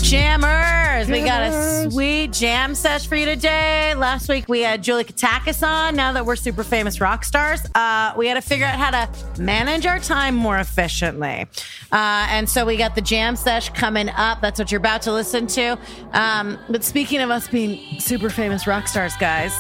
Jammers, we got a sweet jam sesh for you today. Last week we had Julie Katakis on. Now that we're super famous rock stars, we had to figure out how to manage our time more efficiently. And so we got the jam sesh coming up. That's what you're about to listen to. But speaking of us being super famous rock stars, guys,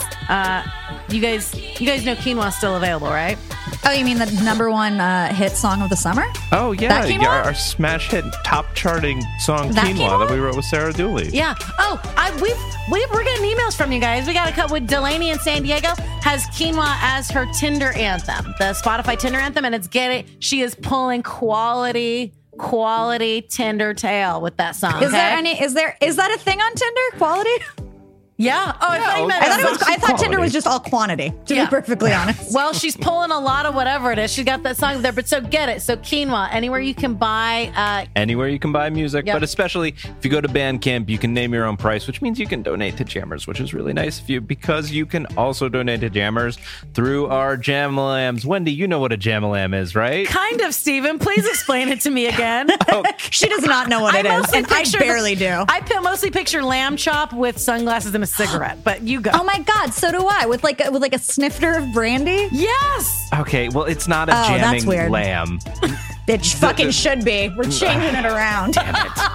you guys know Quinoa's still available, right? Oh, you mean the number one hit song of the summer? Oh, yeah. Our smash hit top charting song, Quinoa, that we wrote with Sarah Dooley. Yeah. Oh, we're getting emails from you guys. We got a couple with Delaney in San Diego has Quinoa as her Tinder anthem, the Spotify Tinder anthem, and she is pulling quality Tinder tail with that song. Is that a thing on Tinder? Quality? Yeah. Oh, I thought Tinder was just all quantity, to be perfectly honest. Well, she's pulling a lot of whatever it is. She's got that song there, but so get it. So Quinoa, anywhere you can buy. Anywhere you can buy music, but especially if you go to Bandcamp, you can name your own price, which means you can donate to Jammers, which is really nice of you because you can also donate to Jammers through our Jamalams. Wendy, you know what a Jamalam is, right? Kind of, Steven. Please explain it to me again. She does not know what it is, and I barely do. I mostly picture lamb chop with sunglasses and a cigarette, but you go. Oh my God, so do I. With like a snifter of brandy? Yes. Okay, well, it's not a jamming lamb. It fucking should be. We're changing it around. Damn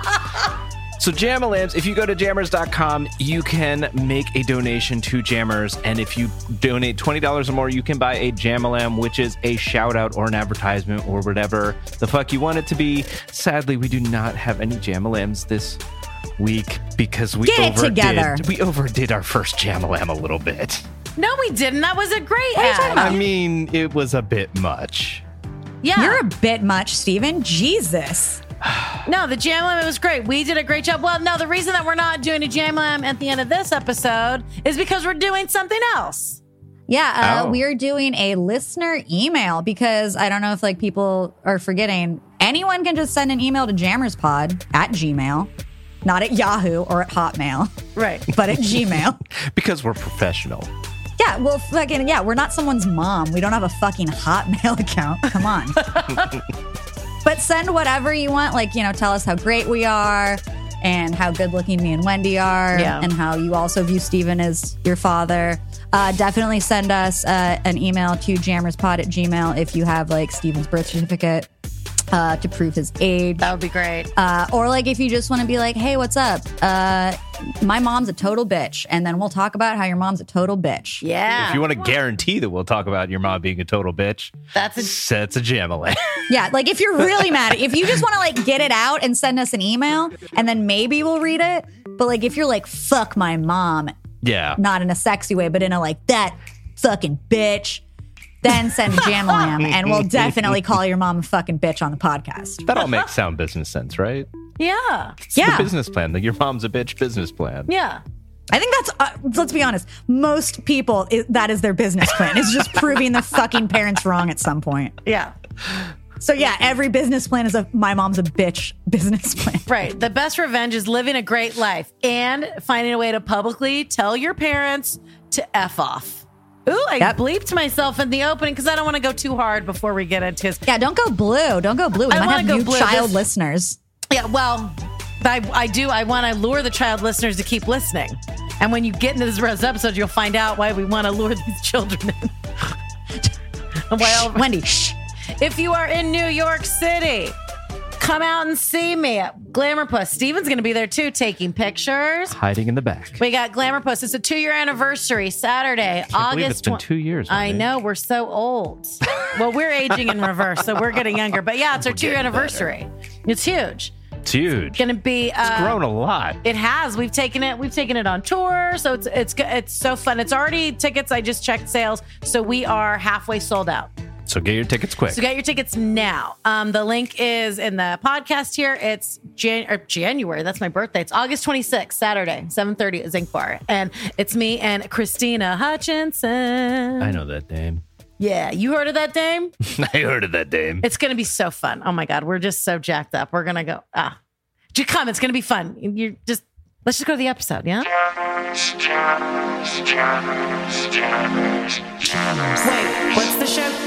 it. So Jamalams, if you go to jammers.com, you can make a donation to Jammers, and if you donate $20 or more, you can buy a Jamalam, which is a shout out or an advertisement or whatever the fuck you want it to be. Sadly, we do not have any Jamalams this week because we overdid our first Jamalam a little bit. No, we didn't. That was a great ad. I mean, it was a bit much. Yeah. You're a bit much, Steven. Jesus. No, the Jamalam was great. We did a great job. Well, no, the reason that we're not doing a Jamalam at the end of this episode is because we're doing something else. Yeah, we are doing a listener email because I don't know if people are forgetting. Anyone can just send an email to jammerspod at Gmail. Not at Yahoo or at Hotmail. Right. But at Gmail. Because we're professional. Yeah, well, we're not someone's mom. We don't have a fucking Hotmail account. Come on. But send whatever you want. Tell us how great we are and how good looking me and Wendy are. Yeah. And how you also view Steven as your father. Definitely send us an email to jammerspod at Gmail if you have Steven's birth certificate. To prove his age. That would be great. Or if you just want to be like, hey, what's up? My mom's a total bitch. And then we'll talk about how your mom's a total bitch. Yeah. If you want to guarantee that we'll talk about your mom being a total bitch, that's a Jamalam. Yeah, if you're really mad, if you just want to get it out and send us an email and then maybe we'll read it. But if you're fuck my mom. Yeah. Not in a sexy way, but in a that fucking bitch. Then send a Jamalam, and we'll definitely call your mom a fucking bitch on the podcast. That all makes sound business sense, right? Yeah. It's the business plan, your mom's a bitch business plan. Yeah. I think that's, let's be honest, most people, that is their business plan. It's just proving their fucking parents wrong at some point. Yeah. So yeah, every business plan is my mom's a bitch business plan. Right. The best revenge is living a great life and finding a way to publicly tell your parents to F off. Ooh, I bleeped myself in the opening because I don't want to go too hard before we get into his. Yeah, don't go blue. Don't go blue. We might have new child listeners. Yeah, well, I do. I want to lure the child listeners to keep listening. And when you get into this episode, you'll find out why we want to lure these children in. Wendy, shh. If you are in New York City, come out and see me at Glamour Puss. Steven's going to be there too, taking pictures. Hiding in the back. We got Glamour Puss. It's a 2-year anniversary, Saturday, August. It's been 2 years. I know, we're so old. Well, we're aging in reverse, so we're getting younger. But yeah, it's our 2-year anniversary. Better. It's huge. It's huge. It's going to be. It's grown a lot. It has. We've taken it on tour, so it's so fun. It's already tickets. I just checked sales, so we are halfway sold out. So get your tickets quick. So get your tickets now. The link is in the podcast here. It's January. That's my birthday. It's August 26th, Saturday, 7:30 at Zinc Bar. And it's me and Christina Hutchinson. I know that name. Yeah. You heard of that dame? I heard of that dame. It's going to be so fun. Oh, my God. We're just so jacked up. We're going to go. Come. It's going to be fun. Let's just go to the episode, yeah? Wait, what's the show?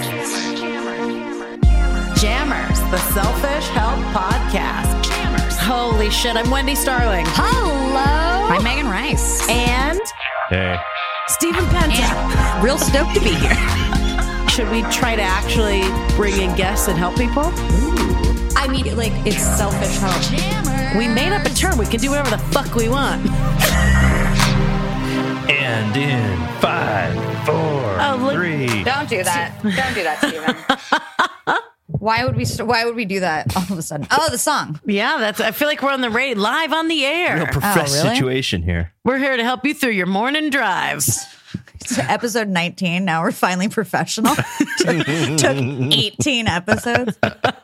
Jammers, the Selfish Help Podcast. Holy shit. I'm Wendy Starling. Hello. I'm Megan Rice. And Hey. Stephen Penta. Real stoked to be here. Should we try to actually bring in guests and help people? I mean, like, it's selfish help. We made up a term. We can do whatever the fuck we want. And in 5, 4, 3. Don't do that. Don't do that, Stephen. Why would we do that all of a sudden? Oh, the song. Yeah, I feel like we're on the radio, live on the air. Real professional really? situation here. We're here to help you through your morning drives. It's episode 19. Now we're finally professional. Took 18 episodes.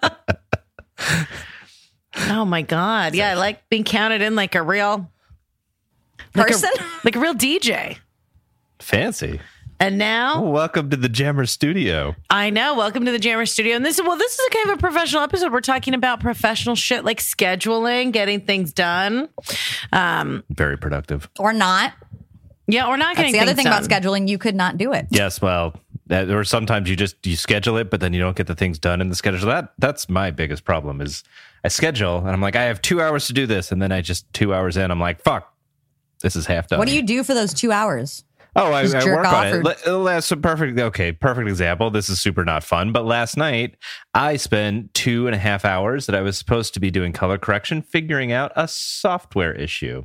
Oh my God. Yeah, I like being counted in like a real Person? Like a real DJ. Fancy. And now, Welcome to the Jammer Studio. I know. Welcome to the Jammer Studio. And this is a kind of a professional episode. We're talking about professional shit like scheduling, getting things done. Very productive. Or not. Yeah, we're not getting That's the other things thing done. about scheduling. You could not do it. Yes, well, or sometimes you schedule it, but then you don't get the things done in the schedule. That's my biggest problem is I schedule and I'm like, I have 2 hours to do this. And then I just 2 hours in, I'm like, fuck, this is half done. What do you do for those 2 hours? Oh, I jerk work off on it. That's a perfect example. This is super not fun. But last night, I spent 2.5 hours that I was supposed to be doing color correction, figuring out a software issue.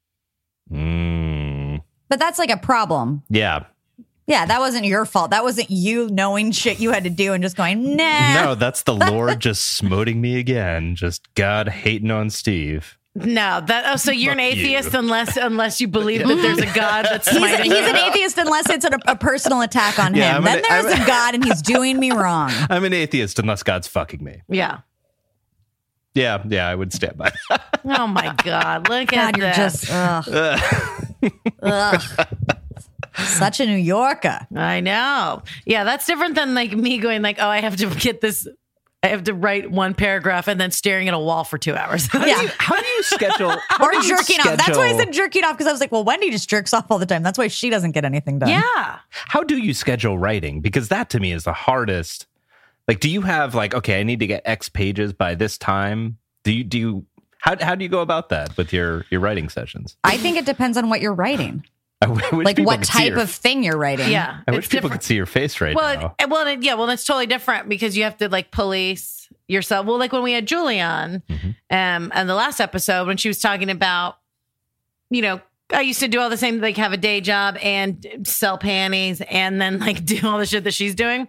But that's like a problem. Yeah. Yeah, that wasn't your fault. That wasn't you knowing shit you had to do and just going, nah. No, that's the Lord just smoting me again. Just God hating on Steve. No, so you're an Fuck you. atheist unless you believe that there's a God that's smiting He's an you. atheist unless it's a personal attack on Yeah, him. Then there's a God and he's doing me wrong. I'm an atheist unless God's fucking me. Yeah. Yeah, I would stand by that. Oh my God. Look God, at you're this. just ugh. Such a New Yorker. I know. Yeah, that's different than like me going like, oh, I have to write one paragraph and then staring at a wall for 2 hours. Yeah. How do you schedule? Or jerking off. That's why I said jerking off, because I was like, well, Wendy just jerks off all the time. That's why she doesn't get anything done. Yeah. How do you schedule writing? Because that to me is the hardest. Like, do you have like, okay, I need to get X pages by this time? How do you go about that with your writing sessions? I think it depends on what you're writing. I wish Like people what could see type your- of thing you're writing. Yeah. I wish people could see your face right now. Well, it's totally different because you have to like police yourself. Well, like when we had Julie on, and the last episode when she was talking about, I used to do all the same, like have a day job and sell panties and then like do all the shit that she's doing.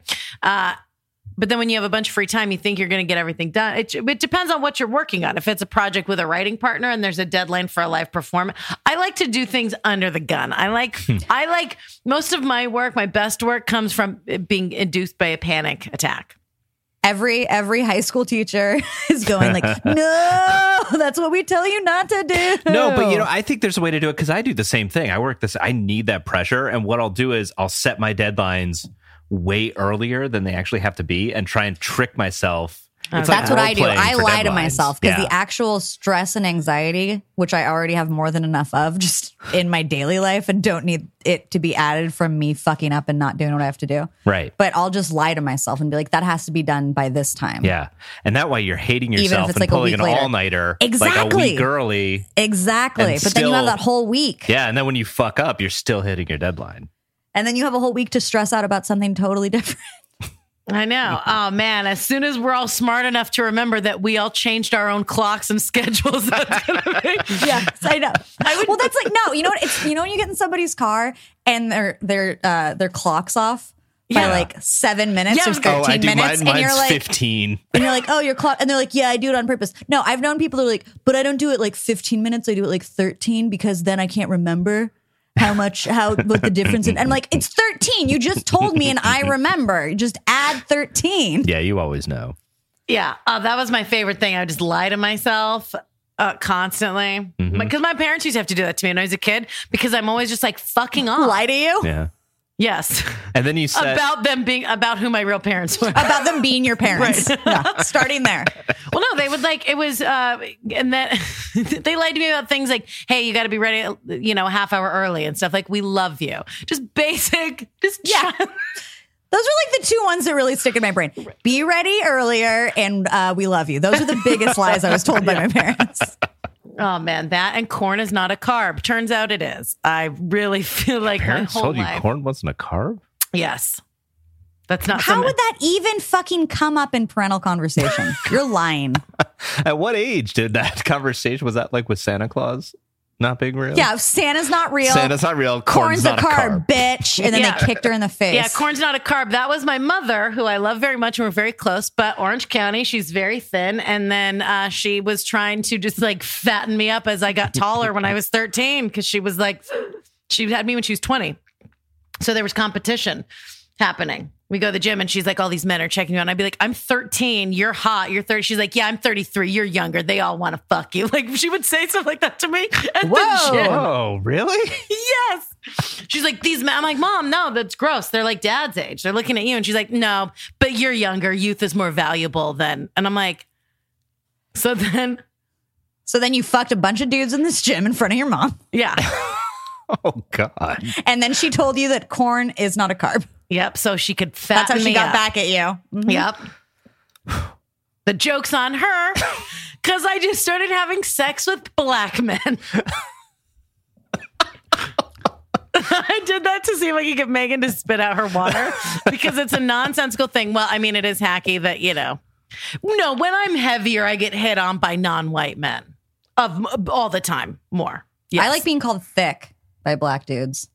But then when you have a bunch of free time, you think you're going to get everything done. It depends on what you're working on. If it's a project with a writing partner and there's a deadline for a live performance, I like to do things under the gun. I like most of my work. My best work comes from it being induced by a panic attack. Every high school teacher is going like, no, that's what we tell you not to do. No, but I think there's a way to do it because I do the same thing. I need that pressure. And what I'll do is I'll set my deadlines way earlier than they actually have to be and try and trick myself. It's like That's what I do. role-playing I for lie to deadlines. myself because Yeah. the actual stress and anxiety, which I already have more than enough of just in my daily life and don't need it to be added from me fucking up and not doing what I have to do. Right. But I'll just lie to myself and be like, that has to be done by this time. Yeah. And that way you're hating Even if yourself it's and like a pulling week an later. all-nighter like a Exactly. week early. Exactly. And But then you have still- that whole week. Yeah. And then when you fuck up, you're still hitting your deadline. And then you have a whole week to stress out about something totally different. I know. Oh man! As soon as we're all smart enough to remember that we all changed our own clocks and schedules, that's gonna be. Yes, I know. Well, that's like no. You know what? It's when you get in somebody's car and their clock's off by Yeah. like 7 minutes Yeah, or I was 13 gonna- I do. minutes, and Mine's you're like 15. and you're like, oh, your clock, and they're like, yeah, I do it on purpose. No, I've known people who are like, but I don't do it like 15 minutes. I do it like 13 because then I can't remember what the difference is. And I'm like, it's 13. You just told me and I remember. Just add 13. Yeah, you always know. Yeah, that was my favorite thing. I would just lie to myself constantly because my parents used to have to do that to me when I was a kid because I'm always just like fucking off. Lie to you Yeah. Yes, And then you said, about who my real parents were. about them being your parents. Yeah, starting there. Well, no, they would like it was, and then they lied to me about things like, "Hey, you got to be ready, a half hour early and stuff." Like, we love you. Just basic, just Yeah. Those are like the two ones that really stick in my brain. Be ready earlier and we love you. Those are the biggest lies I was told by my parents. Oh man, that and corn is not a carb. Turns out it is. I really feel like Parents my whole told you life. corn wasn't a carb? Yes. That's not How something- would that even fucking come up in parental conversation? You're lying. At what age did that conversation, was that like with Santa Claus not being real? Yeah, Santa's not real. Santa's not real. Corn's not a carb, bitch. And then Yeah. they kicked her in the face. Yeah, corn's not a carb. That was my mother, who I love very much, and we're very close. But Orange County, she's very thin, and then she was trying to just like fatten me up as I got taller when I was 13, because she was like, she had me when she was 20, so there was competition happening. We go to the gym and she's like, all these men are checking you out. And I'd be like, I'm 13. You're hot. You're 30. She's like, yeah, I'm 33. You're younger. They all want to fuck you. Like she would say stuff like that to me at the gym. Oh, really? Yes. She's like, these men. I'm like, Mom, no, that's gross. They're like dad's age. They're looking at you. And she's like, no, but you're younger. Youth is more valuable than. And I'm like, so then you fucked a bunch of dudes in this gym in front of your mom. yeah. Oh, God. And then she told you that corn is not a carb. Yep. So she could That's fatten how she me got up. back at you. Mhm. Yep. The joke's on her because I just started having sex with black men. I did that to see if I could get Megan to spit out her water because it's a nonsensical thing. Well, I mean, it is hacky that, you know. No, when I'm heavier, I get hit on by non-white men of all the time more. Yes. I like being called thick by black dudes.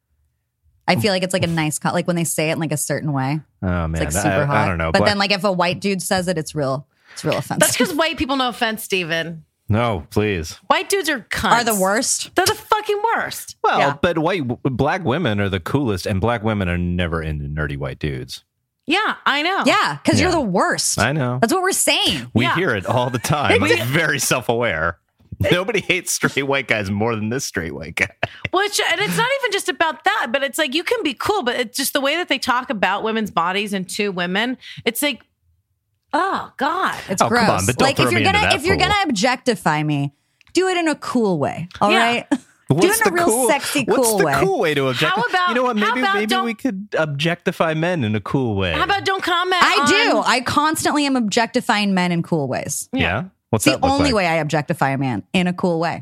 I feel like it's like a nice, like when they say it in like a certain way. Oh, man. It's like super hot. I don't know. But then like if a white dude says it, it's real offensive. That's because white people, no offense, Steven. No, please. White dudes are cunts. Are the worst. They're the fucking worst. Well, Yeah. but black women are the coolest, and black women are never into nerdy white dudes. Yeah, I know. Yeah, because Yeah. you're the worst. I know. That's what we're saying. We Yeah. hear it all the time. I'm very self-aware. Nobody hates straight white guys more than this straight white guy. Which, and it's not even just about that, but it's like you can be cool, but it's just the way that they talk about women's bodies and to women. It's like, oh God. It's Oh, come gross. on, but don't like throw if you're me into gonna that if you're pool. gonna objectify me, do it in a cool way. All Yeah. right. Do it in a real sexy, cool What's the way. cool way to objectify? How about- you know what? how about Maybe don't- we could objectify men in a cool way. How about don't comment? I do. on- I constantly am objectifying men in cool ways. Yeah. What's It's the that look only like? way I objectify a man in a cool way.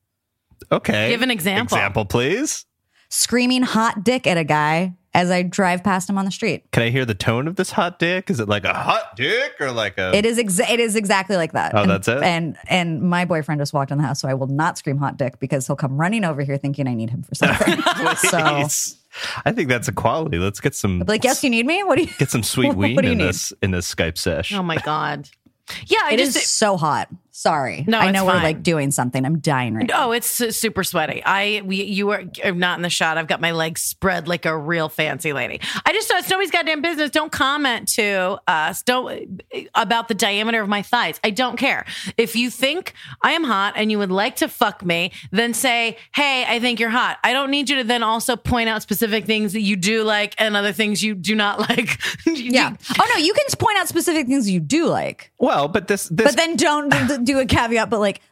Okay. Give an example. Example, please. Screaming hot dick at a guy as I drive past him on the street. Can I hear the tone of this hot dick? Is it like a hot dick or like a? It is exactly like that. Oh, and, that's it? And my boyfriend just walked in the house, so I will not scream hot dick because he'll come running over here thinking I need him for something. So I'll Please. I think that's a quality. Let's get some. be like, yes, you need me? What do you Get some sweet What weed do you in need? this Skype sesh. Oh my God. Yeah, I It is just. so hot. Sorry. No, I it's know we're fine. like doing something. I'm dying right now. Oh, it's super sweaty. You are not in the shot. I've got my legs spread like a real fancy lady. I just thought it's nobody's goddamn business. Don't comment to us. Don't about the diameter of my thighs. I don't care. If you think I am hot and you would like to fuck me, then say, "Hey, I think you're hot." I don't need you to then also point out specific things that you do like and other things you do not like. Yeah. Oh no, you can point out specific things you do like, Well, but this but then don't do a caveat.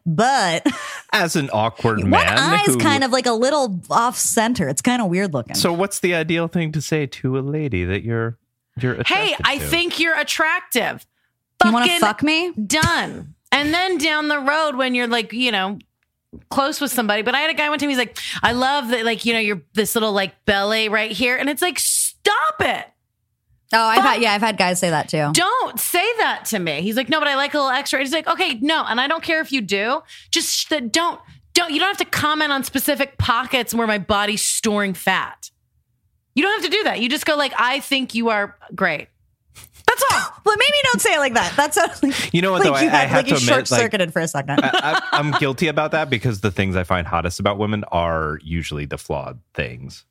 But as an awkward one man, eye's who, kind of like a little off center. It's kind of weird looking. So, what's the ideal thing to say to a lady that you're attracted Hey, I to? think you're attractive. you want to Fucking fuck me? done. And then down the road when you're like, you know, close with somebody. But I had a guy one time, he's like, I love that, like, you know, you're this little like belly right here. And it's like, stop it. Oh, I've had guys say that too. Don't say that to me. He's like, no, but I like a little extra. He's like, okay, no. And I don't care if you do. Just don't, you don't have to comment on specific pockets where my body's storing fat. You don't have to do that. You just go like, I think you are great. That's all. Well, maybe don't say it like that. That's like, You know what, like though? you I had, have like to you admit, short circuited for a second. I'm guilty about that because the things I find hottest about women are usually the flawed things.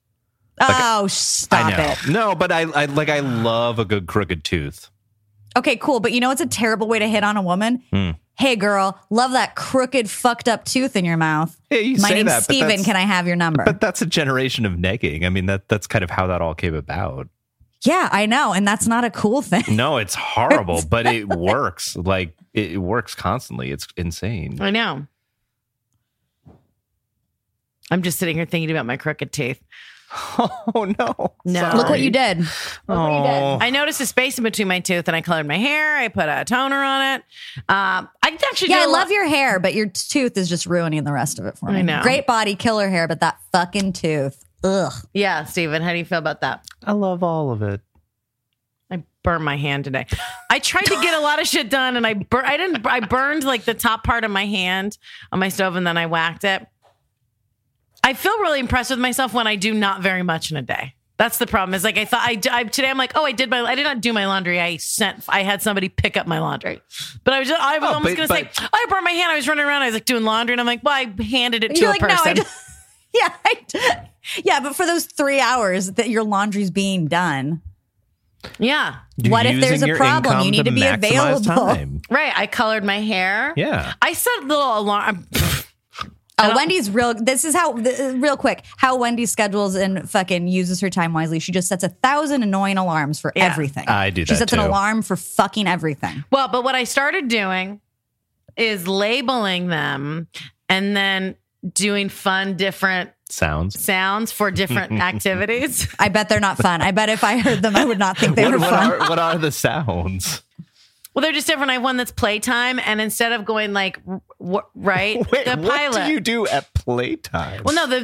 Oh, stop I know. it. No, but I love a good crooked tooth. Okay, cool. But you know what's a terrible way to hit on a woman? Hey, girl, love that crooked, fucked up tooth in your mouth. Yeah, you My say name's that, but Steven. that's- Can I have your number? But that's a generation of negging. I mean, that's kind of how that all came about. Yeah, I know. And that's not a cool thing. No, it's horrible, but it works. Like it works constantly. It's insane. I know. I'm just sitting here thinking about my crooked teeth. Oh, no. No. Look what you did. Look what you did. I noticed a space in between my tooth, and I colored my hair. I put a toner on it. I actually Yeah, did I a love lot- your hair, but your tooth is just ruining the rest of it for me. I know. Great body, killer hair, but that fucking tooth. Ugh. Yeah, Steven, how do you feel about that? I love all of it. I burned my hand today. I tried to get a lot of shit done, and I burned like the top part of my hand on my stove, and then I whacked it. I feel really impressed with myself when I do not very much in a day. That's the problem. Is like I thought today I'm like, oh, I did not do my laundry. I had somebody pick up my laundry, but I was almost gonna say, oh, I burned my hand. I was running around. I was like doing laundry, and I'm like, well, I handed it to You're a like, person. no, I just, yeah, but for those 3 hours that your laundry's being done, Yeah, You're what if there's using a your problem? income You need to be maximize available. time. right. I colored my hair. Yeah. I set little alarm. Wendy's this is how, real quick, how Wendy schedules and fucking uses her time wisely. She just sets 1,000 annoying alarms for Yeah. everything. I do She that sets an too. alarm for fucking everything. Well, but what I started doing is labeling them and then doing fun, different sounds for different activities. I bet they're not fun. I bet if I heard them, I would not think they were fun. What are the sounds? Well, they're just different. I have one that's playtime, and instead of going like right, Wait, the pilot. what do you do at playtime? Well, no,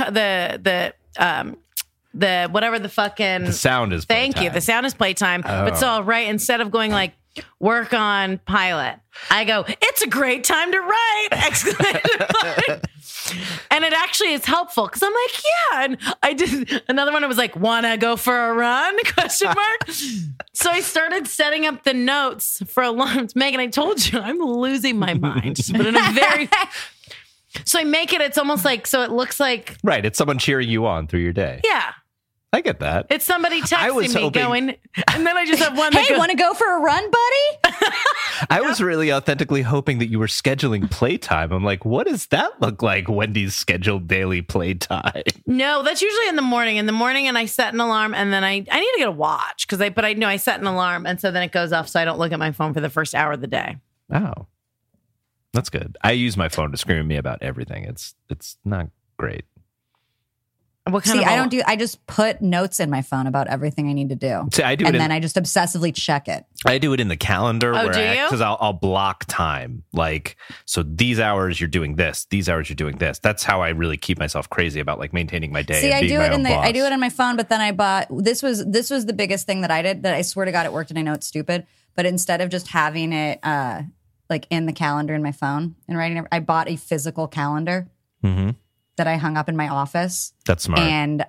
the whatever the fucking The sound is Thank you. playtime. The sound is playtime. But so right, instead of going like work on pilot, I go, it's a great time to write! Exclamation point. And it actually is helpful because I'm like, yeah. And I did another one. It was like, wanna go for a run? Question mark. So I started setting up the notes for alarms. Megan, I told you I'm losing my mind, but in a very. So I make it. It's almost like so. It looks like Right. It's someone cheering you on through your day. yeah. I get that. It's somebody I was texting me hoping- going, and then I just have one. that Hey, goes, want to go for a run, buddy? I was really authentically hoping that you were scheduling playtime. I'm like, what does that look like? Wendy's scheduled daily playtime. No, that's usually in the morning. In the morning, and I set an alarm, and then I need to get a watch because I know I set an alarm, and so then it goes off, so I don't look at my phone for the first hour of the day. Oh, that's good. I use my phone to scream at me about everything. It's not great. What kind See, of I just put notes in my phone about everything I need to do. See, I do And it. then I just obsessively check it. I do it in the calendar. Oh, do you? Because I'll block time. Like, so these hours you're doing this. These hours you're doing this. That's how I really keep myself crazy about like maintaining my day. See, and I being do my it own boss. I do it on my phone, but then I bought this was the biggest thing that I did that I swear to God it worked, and I know it's stupid, but instead of just having it like in the calendar in my phone and writing it, I bought a physical calendar that I hung up in my office. That's smart. And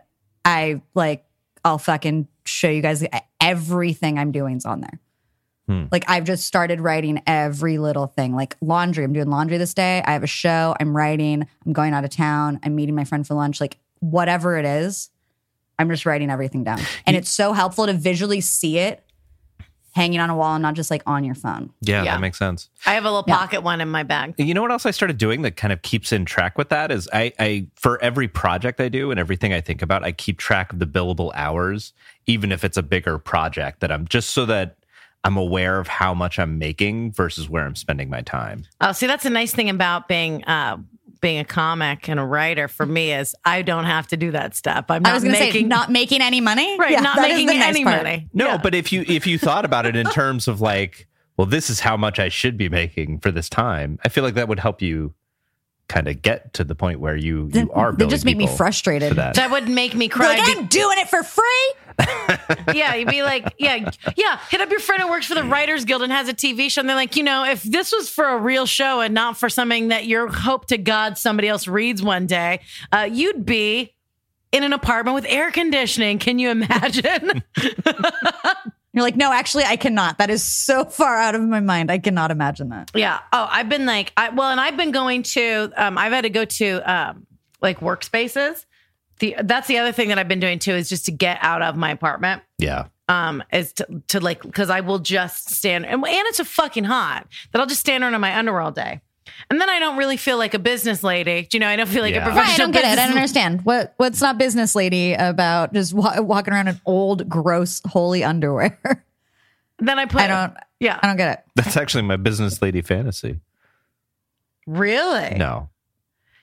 I'll fucking show you guys everything I'm doing's on there. Like I've just started writing every little thing. Like laundry, I'm doing laundry this day. I have a show. I'm writing. I'm going out of town. I'm meeting my friend for lunch. Like whatever it is, I'm just writing everything down. And it's so helpful to visually see it hanging on a wall and not just like on your phone. Yeah, Yeah. that makes sense. I have a little pocket one in my bag. You know what else I started doing that kind of keeps in track with that is I for every project I do and everything I think about, I keep track of the billable hours, even if it's a bigger project that I'm just so that I'm aware of how much I'm making versus where I'm spending my time. Oh, see, that's a nice thing about being a comic and a writer for me is I don't have to do that stuff. I'm I was not going to say, making not making any money? right, Yeah, not that is making the nice any part. money. No, Yeah. but if you thought about it in terms of like, well, this is how much I should be making for this time, I feel like that would help you kind of get to the point where you are They billing just make me people frustrated. for that. That would make me Be cry. like, I'm doing it for free. Yeah, you'd be like, yeah. Hit up your friend who works for the Writers Guild and has a TV show. And they're like, if this was for a real show and not for something that you hope to God somebody else reads one day, you'd be in an apartment with air conditioning. Can you imagine? You're like, no, actually, I cannot. That is so far out of my mind. I cannot imagine that. Yeah. Oh, I've been like, and I've been going to, I've had to go to like workspaces. That's the other thing that I've been doing too, is just to get out of my apartment. Yeah. Is to like, because I will just stand, and it's so fucking hot that I'll just stand around in my underwear all day. And then I don't really feel like a business lady. I don't feel like Yeah. a Right, Right, I professional don't get it. I business don't understand. What's not business lady about just walking around in old, gross, holy underwear? Then I put, I don't get it. That's actually my business lady fantasy. Really? No.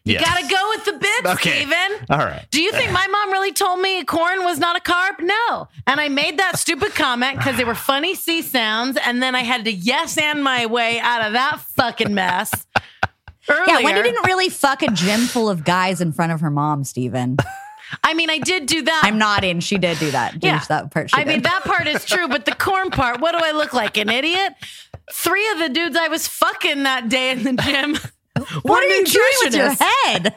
You Yes. gotta go with the bits, Okay. Steven. All right. Do you think my mom really told me corn was not a carb? No. And I made that stupid comment because they were funny C sounds, and then I had to yes and my way out of that fucking mess. Earlier. Yeah, Wendy didn't really fuck a gym full of guys in front of her mom, Steven. I mean, I did do that. I'm nodding. She did do that. Yeah. That part she I mean, did. that part is true, but the corn part, what do I look like? An idiot? 3 of the dudes I was fucking that day in the gym. What are you doing with your nutritionists. head?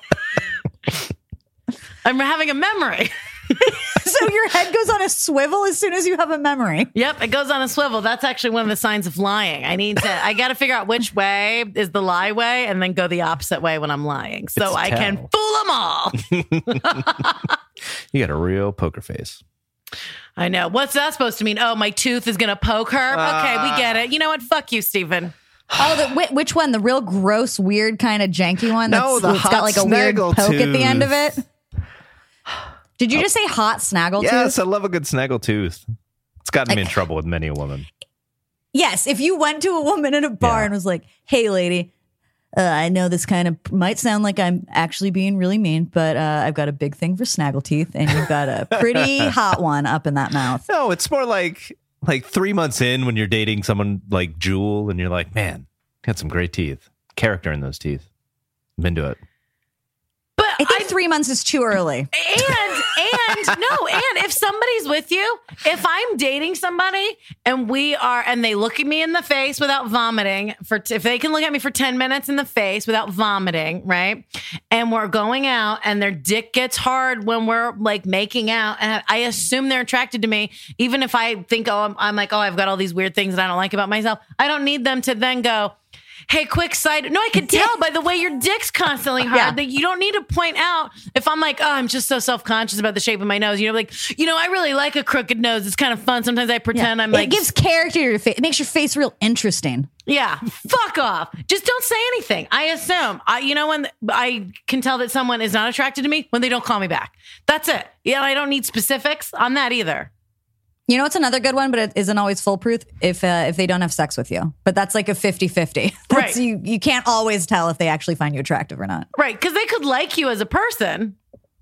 I'm having a memory. So your head goes on a swivel as soon as you have a memory. Yep, it goes on a swivel. That's actually one of the signs of lying. I got to figure out which way is the lie way and then go the opposite way when I'm lying. So It's I tell. can fool them all. You got a real poker face. I know. What's that supposed to mean? Oh, my tooth is going to poke her? Okay, we get it. You know what? Fuck you, Stephen. Oh, which one? The real gross, weird kind of janky one? No, the it's got hot like a weird poke at the end of snaggletooth. it. Did you just say hot snaggletooth? Yes, I love a good snaggletooth. It's gotten me in trouble with many a woman. Yes, if you went to a woman in a bar Yeah. and was like, "Hey, lady, I know this kind of might sound like I'm actually being really mean, but I've got a big thing for snaggle teeth, and you've got a pretty hot one up in that mouth." No, it's more like 3 months in when you're dating someone like Jewel and you're like, man, got some great teeth. Character in those teeth. I'm into it. But I think 3 months is too early. and if somebody's with you, if I'm dating somebody and they look at me in the face without vomiting if they can look at me for 10 minutes in the face without vomiting, right? And we're going out and their dick gets hard when we're like making out, and I assume they're attracted to me, even if I think, I'm like, I've got all these weird things that I don't like about myself. I don't need them to then go, hey, quick side. No, I can tell by the way your dick's constantly hard Yeah. that you don't need to point out. If I'm like, I'm just so self-conscious about the shape of my nose, like, I really like a crooked nose. It's kind of fun. Sometimes I pretend I'm like, it gives character to your face. It makes your face real interesting. yeah, fuck off. Just don't say anything. I assume. When I can tell that someone is not attracted to me when they don't call me back. That's it. Yeah, I don't need specifics on that either. You know, it's another good one, but it isn't always foolproof if they don't have sex with you. But that's like a 50-50. Right. You can't always tell if they actually find you attractive or not. Right, because they could like you as a person.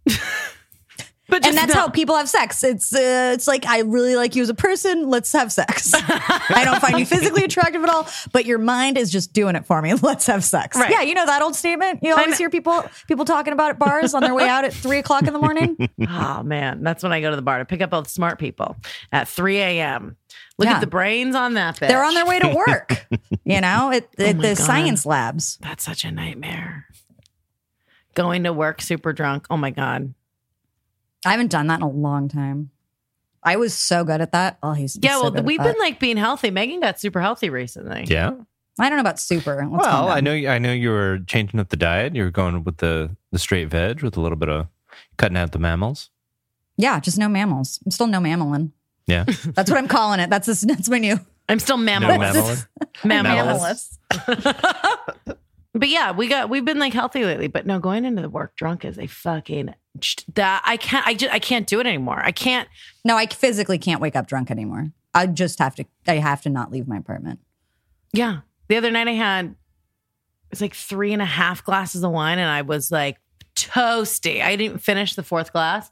But And that's how people have sex. It's like, I really like you as a person. Let's have sex. I don't find you physically attractive at all, but your mind is just doing it for me. Let's have sex. Right. Yeah, you know that old statement? You always hear people talking about at bars on their way out at 3:00 in the morning. Oh, man. That's when I go to the bar to pick up all the smart people at 3 a.m. Look Yeah. at the brains on that bitch. They're on their way to work, at the God. science labs. That's such a nightmare. Going to work super drunk. Oh, my God. I haven't done that in a long time. I was so good at that. Oh, he's Yeah, so well, good at we've that. been like being healthy. Megan got super healthy recently. Yeah. I don't know about super. Let's calm Well, down. I know you were changing up the diet. You were going with the straight veg with a little bit of cutting out the mammals. Yeah, just no mammals. I'm still no mammalin. Yeah. That's what I'm calling it. That's my new I'm still No mammalist. mammalin. Mammalist. But yeah, we've been like healthy lately. But no, going into the work drunk is a fucking that I can't do it anymore. I can't. No, I physically can't wake up drunk anymore. I have to not leave my apartment. Yeah, the other night it was like 3.5 glasses of wine, and I was like toasty. I didn't finish the 4th glass,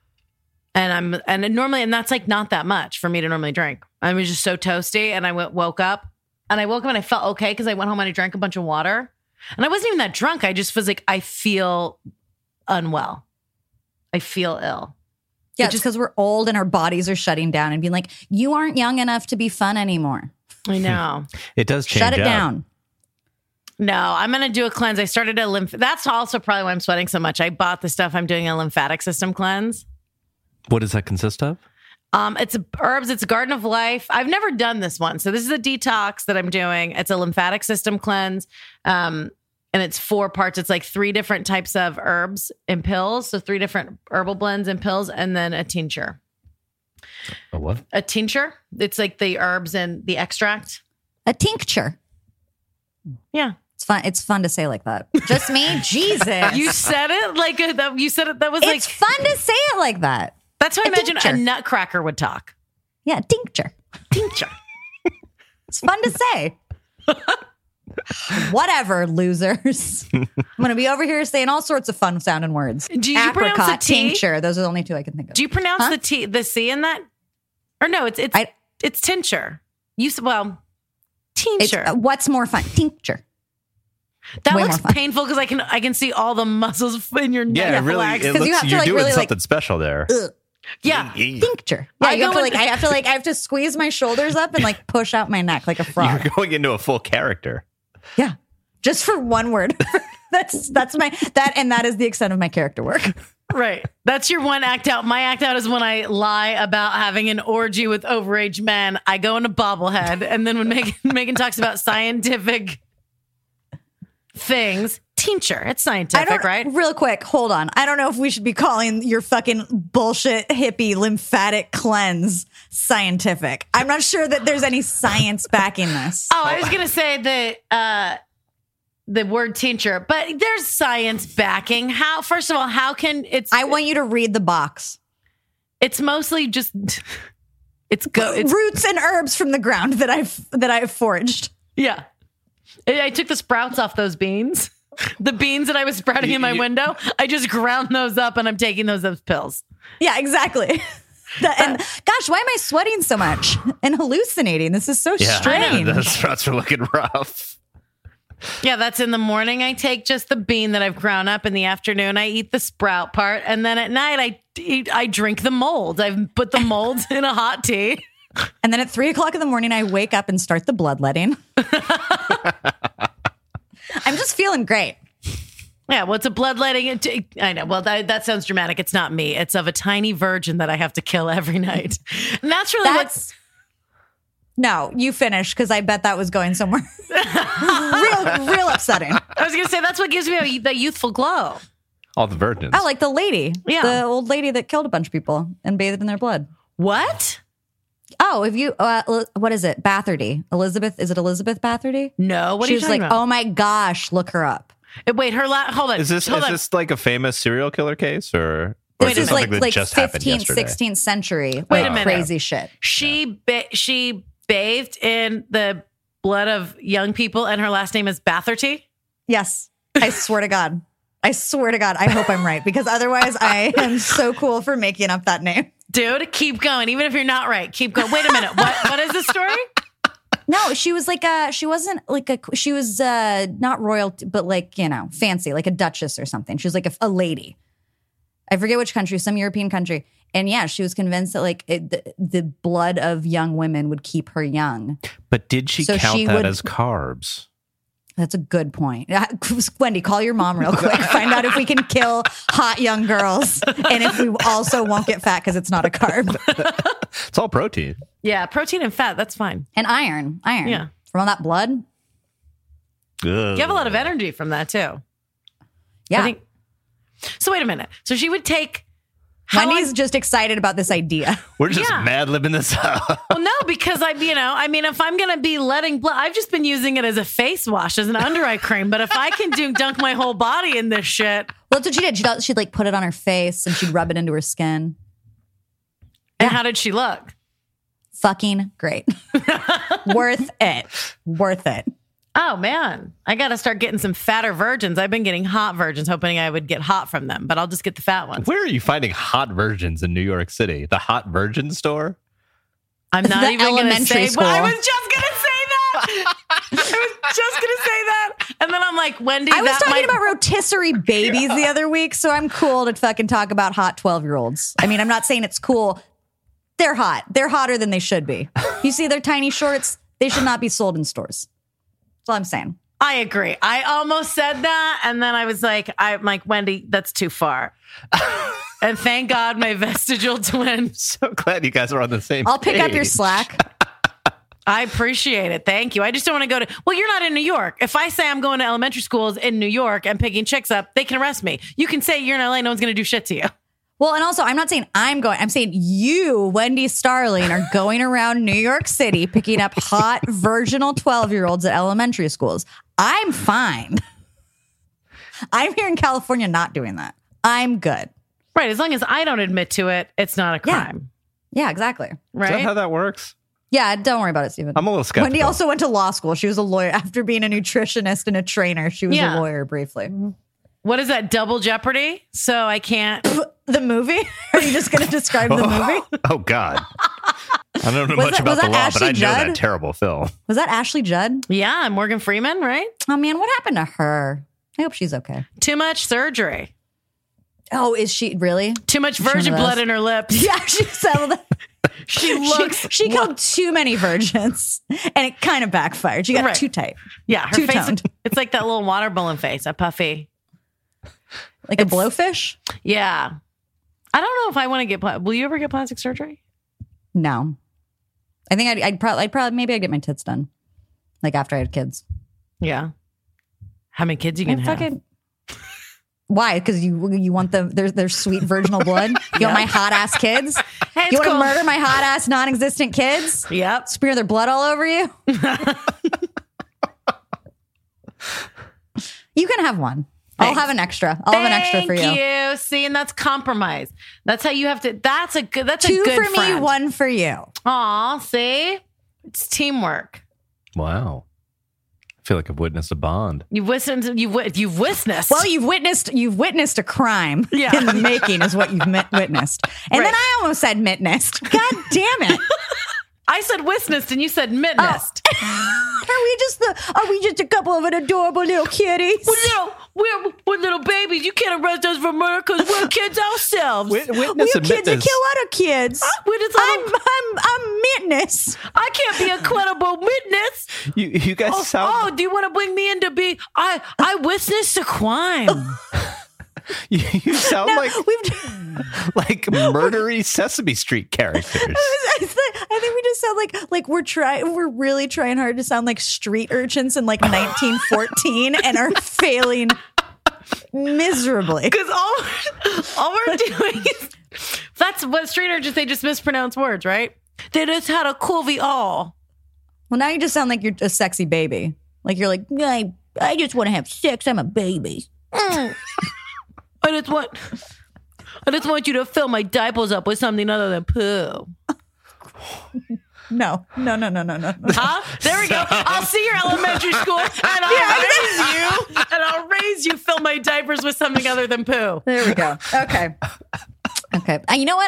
and that's like not that much for me to normally drink. I was just so toasty, and I woke up and I felt okay because I went home and I drank a bunch of water, and I wasn't even that drunk. I just was like, I feel unwell. I feel ill. Yeah, just because we're old and our bodies are shutting down and being like, you aren't young enough to be fun anymore. I know. It does change Shut it up. down. No, I'm going to do a cleanse. I started that's also probably why I'm sweating so much. I bought the stuff. I'm doing a lymphatic system cleanse. What does that consist of? It's herbs. It's a Garden of Life. I've never done this one. So this is a detox that I'm doing. It's a lymphatic system cleanse. And it's 4 parts. It's like 3 different types of herbs in pills. So 3 different herbal blends in pills, and then a tincture. A what? A tincture. It's like the herbs and the extract. A tincture. Yeah. It's fun. It's fun to say like that. Just me? Jesus. You said it like you said it. That was It's like, fun to say it like that. that's how I a imagine tincture. a nutcracker would talk. Yeah, tincture. Tincture. It's fun to say. Whatever, losers. I'm going to be over here saying all sorts of fun sounding words. Do you pronounce Apricot, the T? tincture. Those are the only two I can think of. Do you pronounce the C in that? Or no, it's tincture. Tincture. What's more fun? Tincture. That way looks more fun. painful because I can see all the muscles in your neck. Yeah, it really. relax. It 'Cause looks you have to, you're like, doing really, like, something special there. Yeah. Tincture. Yeah, I have to squeeze my shoulders up and like push out my neck like a frog. You're going into a full character. Yeah. Just for one word. That's that is the extent of my character work. Right. That's your one act out. My act out is when I lie about having an orgy with overage men. I go into bobblehead. And then when Megan talks about scientific things, tincture. It's scientific, right? Real quick, hold on. I don't know if we should be calling your fucking bullshit hippie lymphatic cleanse scientific. I'm not sure that there's any science backing this. Oh, I was going to say that the word tincture, but there's science backing. First of all, how can it's... I want you to read the box. It's mostly just... It's roots and herbs from the ground that I've foraged. Yeah. I took the sprouts off those beans. The beans that I was sprouting in my window, I just ground those up and I'm taking those as pills. Yeah, exactly. And gosh, why am I sweating so much and hallucinating? This is so strange. The sprouts are looking rough. Yeah, that's in the morning. I take just the bean that I've ground up. In the afternoon, I eat the sprout part. And then at night, I drink the mold. I've put the mold in a hot tea. And then at 3:00 in the morning, I wake up and start the bloodletting. I'm just feeling great. Yeah, well, it's a bloodletting. I know. Well, that sounds dramatic. It's not me. It's of a tiny virgin that I have to kill every night. And that's really what's... No, you finish, because I bet that was going somewhere real upsetting. I was going to say, that's what gives me that youthful glow. All the virgins. Oh, like the lady. Yeah. The old lady that killed a bunch of people and bathed in their blood. What? Oh, if you, what is it? Batherdy. Is it Elizabeth Batherdy? No, what are you talking about? Oh my gosh, look her up. Wait, hold on. Is this like a famous serial killer case or This is is it something that like just happened 15th, yesterday? 16th century. Wait a minute. Crazy shit. She bathed in the blood of young people and her last name is Batherty? Yes. I swear to God. I hope I'm right, because otherwise I am so cool for making up that name. Dude, keep going. Even if you're not right, keep going. Wait a minute. What is the story? No, she was she was not royalty, but like, fancy, like a duchess or something. She was like a lady. I forget which country, some European country. And yeah, she was convinced that like the blood of young women would keep her young. But did she count that as carbs? That's a good point. Wendy, call your mom real quick. Find out if we can kill hot young girls and if we also won't get fat because it's not a carb. It's all protein. Yeah, protein and fat. That's fine. And iron. Yeah. From all that blood. Ugh. You have a lot of energy from that too. Yeah. So wait a minute. So she would take... Wendy's just excited about this idea. We're just mad libbing this up. Well, no, because if I'm going to be letting blood, I've just been using it as a face wash, as an under eye cream. But if I can dunk my whole body in this shit. Well, that's what she did. She'd like put it on her face and she'd rub it into her skin. And how did she look? Fucking great. Worth it. Oh, man. I got to start getting some fatter virgins. I've been getting hot virgins, hoping I would get hot from them, but I'll just get the fat ones. Where are you finding hot virgins in New York City? The Hot Virgin store? I'm not even going to say. School. Well, I was just going to say that. And then I'm like, Wendy, I was talking about rotisserie babies the other week, so I'm cool to fucking talk about hot 12-year-olds. I mean, I'm not saying it's cool. They're hot. They're hotter than they should be. You see their tiny shorts? They should not be sold in stores. That's all I'm saying. I agree. I almost said that. And then I'm like, Wendy, that's too far. And thank God my vestigial twin. So glad you guys are on the same I'll pick up page. your slack. I appreciate it. Thank you. I just don't want to go to... Well, you're not in New York. If I say I'm going to elementary schools in New York and picking chicks up, they can arrest me. You can say you're in LA. No one's going to do shit to you. Well, and also, I'm not saying I'm going. I'm saying you, Wendy Starling, are going around New York City picking up hot, virginal 12-year-olds at elementary schools. I'm fine. I'm here in California not doing that. I'm good. Right. As long as I don't admit to it, it's not a crime. Yeah, exactly. Right? Is that how that works? Yeah, don't worry about it, Steven. I'm a little skeptical. Wendy also went to law school. She was a lawyer. After being a nutritionist and a trainer, she was a lawyer briefly. What is that? Double Jeopardy? So I can't. The movie? Are you just going to describe the movie? Oh, God. I don't know much about the law, but I know that terrible film. Was that Ashley Judd? Yeah, Morgan Freeman, right? Oh, man, what happened to her? I hope she's okay. Too much surgery. Oh, is she really? Too much virgin blood in her lips. Yeah, she settled. She killed too many virgins, and it kind of backfired. She got too tight. Yeah, her too face. toned. It's like that little water balloon face, a puffy. Like a blowfish? Yeah. I don't know if I want to get. Will you ever get plastic surgery? No. I think I'd probably maybe I'd get my tits done, like after I had kids. Yeah. How many kids you can have? Why? Because you want their sweet virginal blood? You want my hot ass kids? Hey, you want to murder my hot ass non-existent kids? Yep. Smear their blood all over you? You can have one. Thanks. I'll have an extra. I'll have an extra for you. Thank you. See, and that's compromise. That's how you have to. That's a good. That's two a good for friend. me, one for you. Aw, see, it's teamwork. Wow. I feel like I've witnessed a bond. You've witnessed. Well, you've witnessed a crime in the making, is what you've witnessed. And then I almost said mitnessed. God damn it! I said witnessed, and you said mitnessed. Oh. Are we just a couple of adorable little kitties? We're little babies. You can't arrest us for murder because we're kids ourselves. We're kids that kill other kids. I'm Mitness. I can't be a credible Mitness. You guys sound. Oh, do you want to bring me in to be? I witnessed a crime. You sound like murdery Sesame Street characters. I think we just sound like we're really trying hard to sound like street urchins in like 1914 and are failing miserably. Because all we're doing is that's what street urchins, they just mispronounce words, right? They just had a cool all. Well, now you just sound like you're a sexy baby. Like you're like, I just want to have sex. I'm a baby. I just want you to fill my diapers up with something other than poo. No. Huh? There we go. I'll see your elementary school, and I'll raise you. Fill my diapers with something other than poo. There we go. Okay. You know what?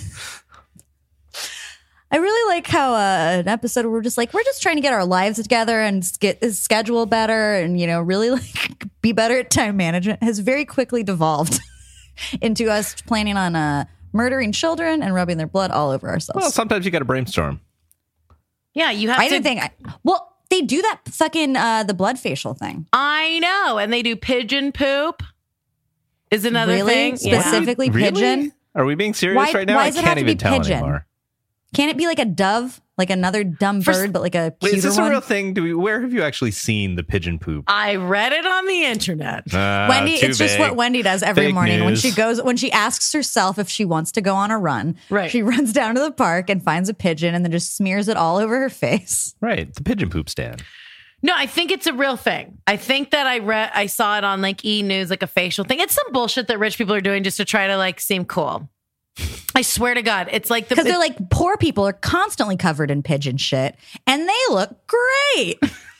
I really like how an episode where we're just trying to get our lives together and get schedule better and, really like be better at time management has very quickly devolved into us planning on murdering children and rubbing their blood all over ourselves. Well, sometimes you got to brainstorm. Yeah, you have to. Well, they do that fucking the blood facial thing. I know. And they do pigeon poop is another thing. Specifically pigeon? Really? Are we being serious right now? Why does it have to be tell pigeon? anymore. Can't it be like a dove? Like another dumb bird, but like a cuter one? Is this a real thing? Where have you actually seen the pigeon poop? I read it on the internet. Wendy, it's just what Wendy does every Fake morning. news. When she asks herself if she wants to go on a run, right. She runs down to the park and finds a pigeon and then just smears it all over her face. Right. The pigeon poop stand. No, I think it's a real thing. I think that I saw it on like E! News, like a facial thing. It's some bullshit that rich people are doing just to try to like seem cool. I swear to God, it's like because they're like poor people are constantly covered in pigeon shit, and they look great.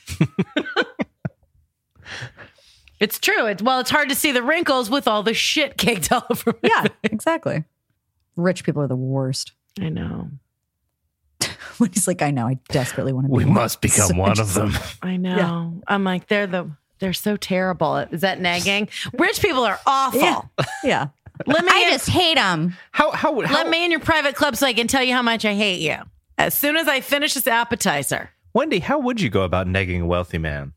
It's true. It's hard to see the wrinkles with all the shit caked all over. Yeah, exactly. Rich people are the worst. I know. When he's like, I know, I desperately want to be. We must become one of them. I know. Yeah. I'm like, they're so terrible. Is that nagging? Rich people are awful. Yeah. I just hate them. Let me in your private club so I can tell you how much I hate you. As soon as I finish this appetizer. Wendy, how would you go about negging a wealthy man?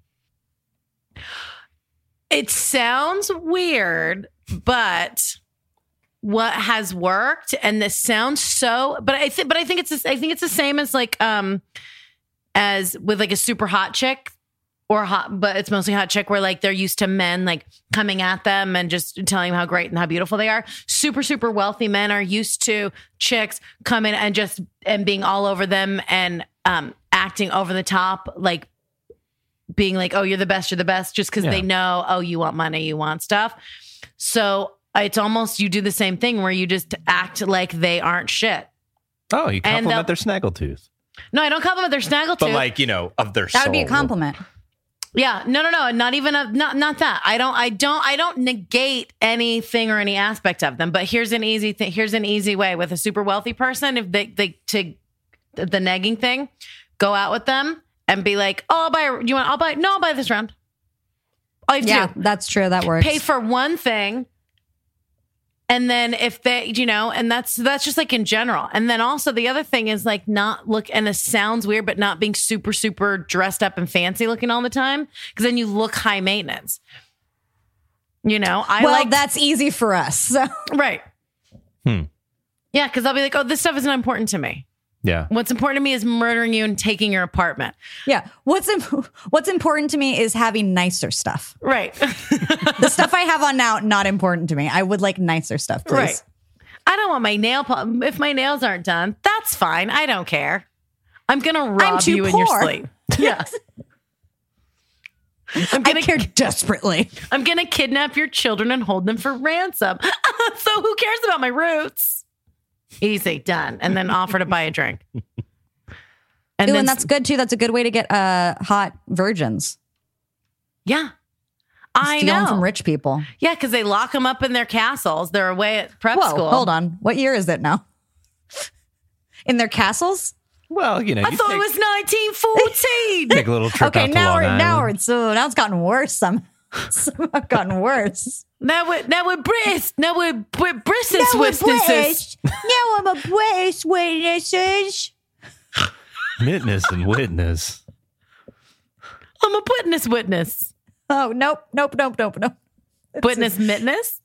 It sounds weird, but what has worked, and this sounds so, but I think it's the same as like as with like a super hot chick. Or hot, but it's mostly hot chick where like they're used to men like coming at them and just telling them how great and how beautiful they are. Super, super wealthy men are used to chicks coming and being all over them and acting over the top, like being like, oh, you're the best, just because they know, oh, you want money, you want stuff. So it's almost, you do the same thing where you just act like they aren't shit. Oh, you compliment their snaggletooth. No, I don't compliment their snaggletooth. But like, of their soul. That would be a compliment. Yeah, no, not even not that. I don't negate anything or any aspect of them. But here's an easy thing. Here's an easy way with a super wealthy person. If they to the negging thing, go out with them and be like, oh, I'll buy this round. All you have to do, that's true. That works. pay for one thing. And then if they, and that's just like in general. And then also the other thing is like not look, and it sounds weird, but not being super, super dressed up and fancy looking all the time. Cause then you look high maintenance. That's easy for us. So. Right. Yeah. Cause I'll be like, oh, this stuff isn't important to me. Yeah. What's important to me is murdering you and taking your apartment. Yeah. What's important to me is having nicer stuff. Right. The stuff I have on now, not important to me. I would like nicer stuff, please. Right. I don't want my if my nails aren't done, that's fine. I don't care. I'm going to rob you in your sleep. Yes. I care desperately. I'm going to kidnap your children and hold them for ransom. So who cares about my roots? Easy, done. And then offer to buy a drink. And that's good too. That's a good way to get hot virgins. Yeah. I know. Stealing from rich people. Yeah, because they lock them up in their castles. They're away at prep school. Hold on. What year is it now? In their castles? Well, I thought it was 1914. Take a little trip out to Long Island. Now it's gotten worse. Some have gotten worse. Now we're British witnesses. Now I'm a British witnesses. Witness and witness. I'm a witness. Oh, nope. Witness mitness?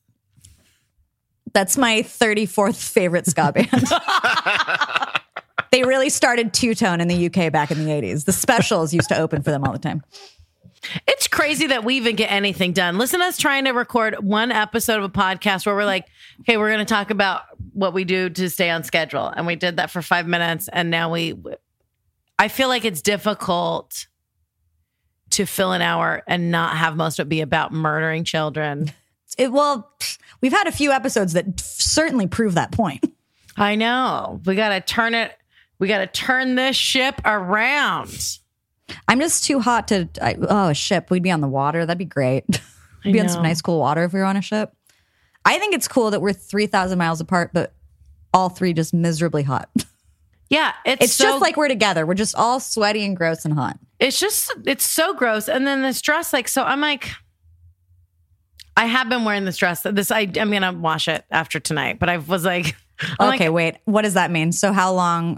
That's my 34th favorite ska band. They really started two-tone in the UK back in the 80s. The specials used to open for them all the time. It's crazy that we even get anything done. Listen to us trying to record one episode of a podcast where we're like, hey, we're going to talk about what we do to stay on schedule. And we did that for 5 minutes. And now I feel like it's difficult to fill an hour and not have most of it be about murdering children. We've had a few episodes that certainly prove that point. I know. We got to turn it. We got to turn this ship around. I'm just too hot to. A ship. We'd be on the water. That'd be great. We'd be on some nice, cool water if we were on a ship. I think it's cool that we're 3,000 miles apart, but all three just miserably hot. Yeah, it's just like we're together. We're just all sweaty and gross and hot. It's so gross. And then this dress, so I'm like, I have been wearing this dress. I'm gonna wash it after tonight. But I was like, wait, what does that mean? So how long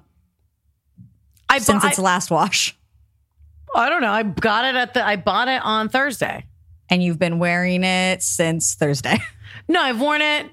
since its last wash? I don't know. I bought it on Thursday. And you've been wearing it since Thursday? No, I've worn it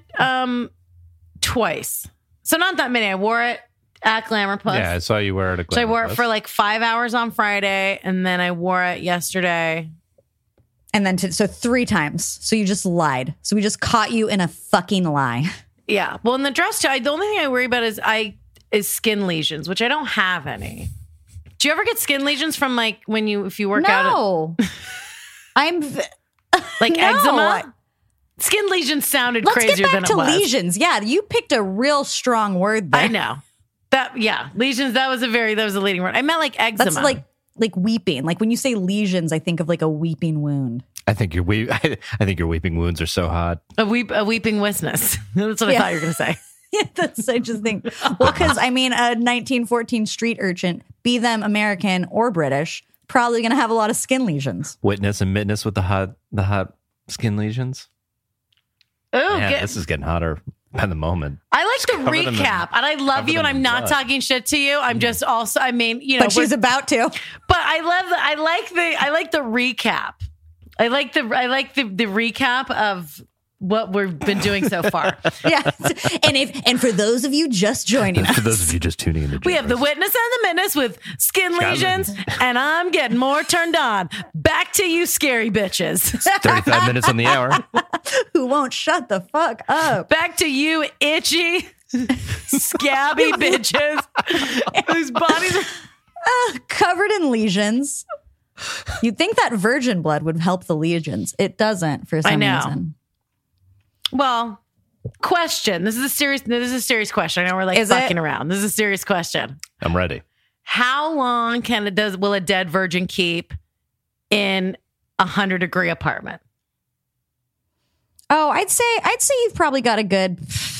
twice. So not that many. I wore it at Glamour Puss. Yeah, I saw you wear it at Glamour Puss. So I wore it for like 5 hours on Friday, and then I wore it yesterday. And then so 3 times. So you just lied. So we just caught you in a fucking lie. Yeah. Well, in the dress too, the only thing I worry about is skin lesions, which I don't have any. Do you ever get skin lesions from like if you work out? No. I'm like eczema. Skin lesions sounded crazier than it was. Let's get back to lesions. Yeah, you picked a real strong word there. I know. Lesions. That was a leading word. I meant like eczema. That's like weeping. Like when you say lesions, I think of like a weeping wound. I think your weeping wounds are so hot. A weeping witness. That's what I thought you were going to say. Yeah, that's I just think. Well, because a 1914 street urchin, be them American or British, probably going to have a lot of skin lesions. Witness and mitness with the hot skin lesions. Oh, this is getting hotter by the moment. I like the recap, and I love you, and I'm not talking shit to you. I'm just also, but she's about to. But I like the recap. I like the recap of what we've been doing so far. Yeah. And for those of you just joining us. For those of you just tuning in. We have the witness and the mitness with skin lesions, and I'm getting more turned on. Back to you, scary bitches. 35 minutes on the hour. Who won't shut the fuck up. Back to you, itchy, scabby bitches whose bodies are covered in lesions. You'd think that virgin blood would help the lesions. It doesn't for some reason. Well, question. This is a serious question. I know we're fucking around. This is a serious question. I'm ready. How long will a dead virgin keep in a 100-degree apartment? Oh, I'd say you've probably got a good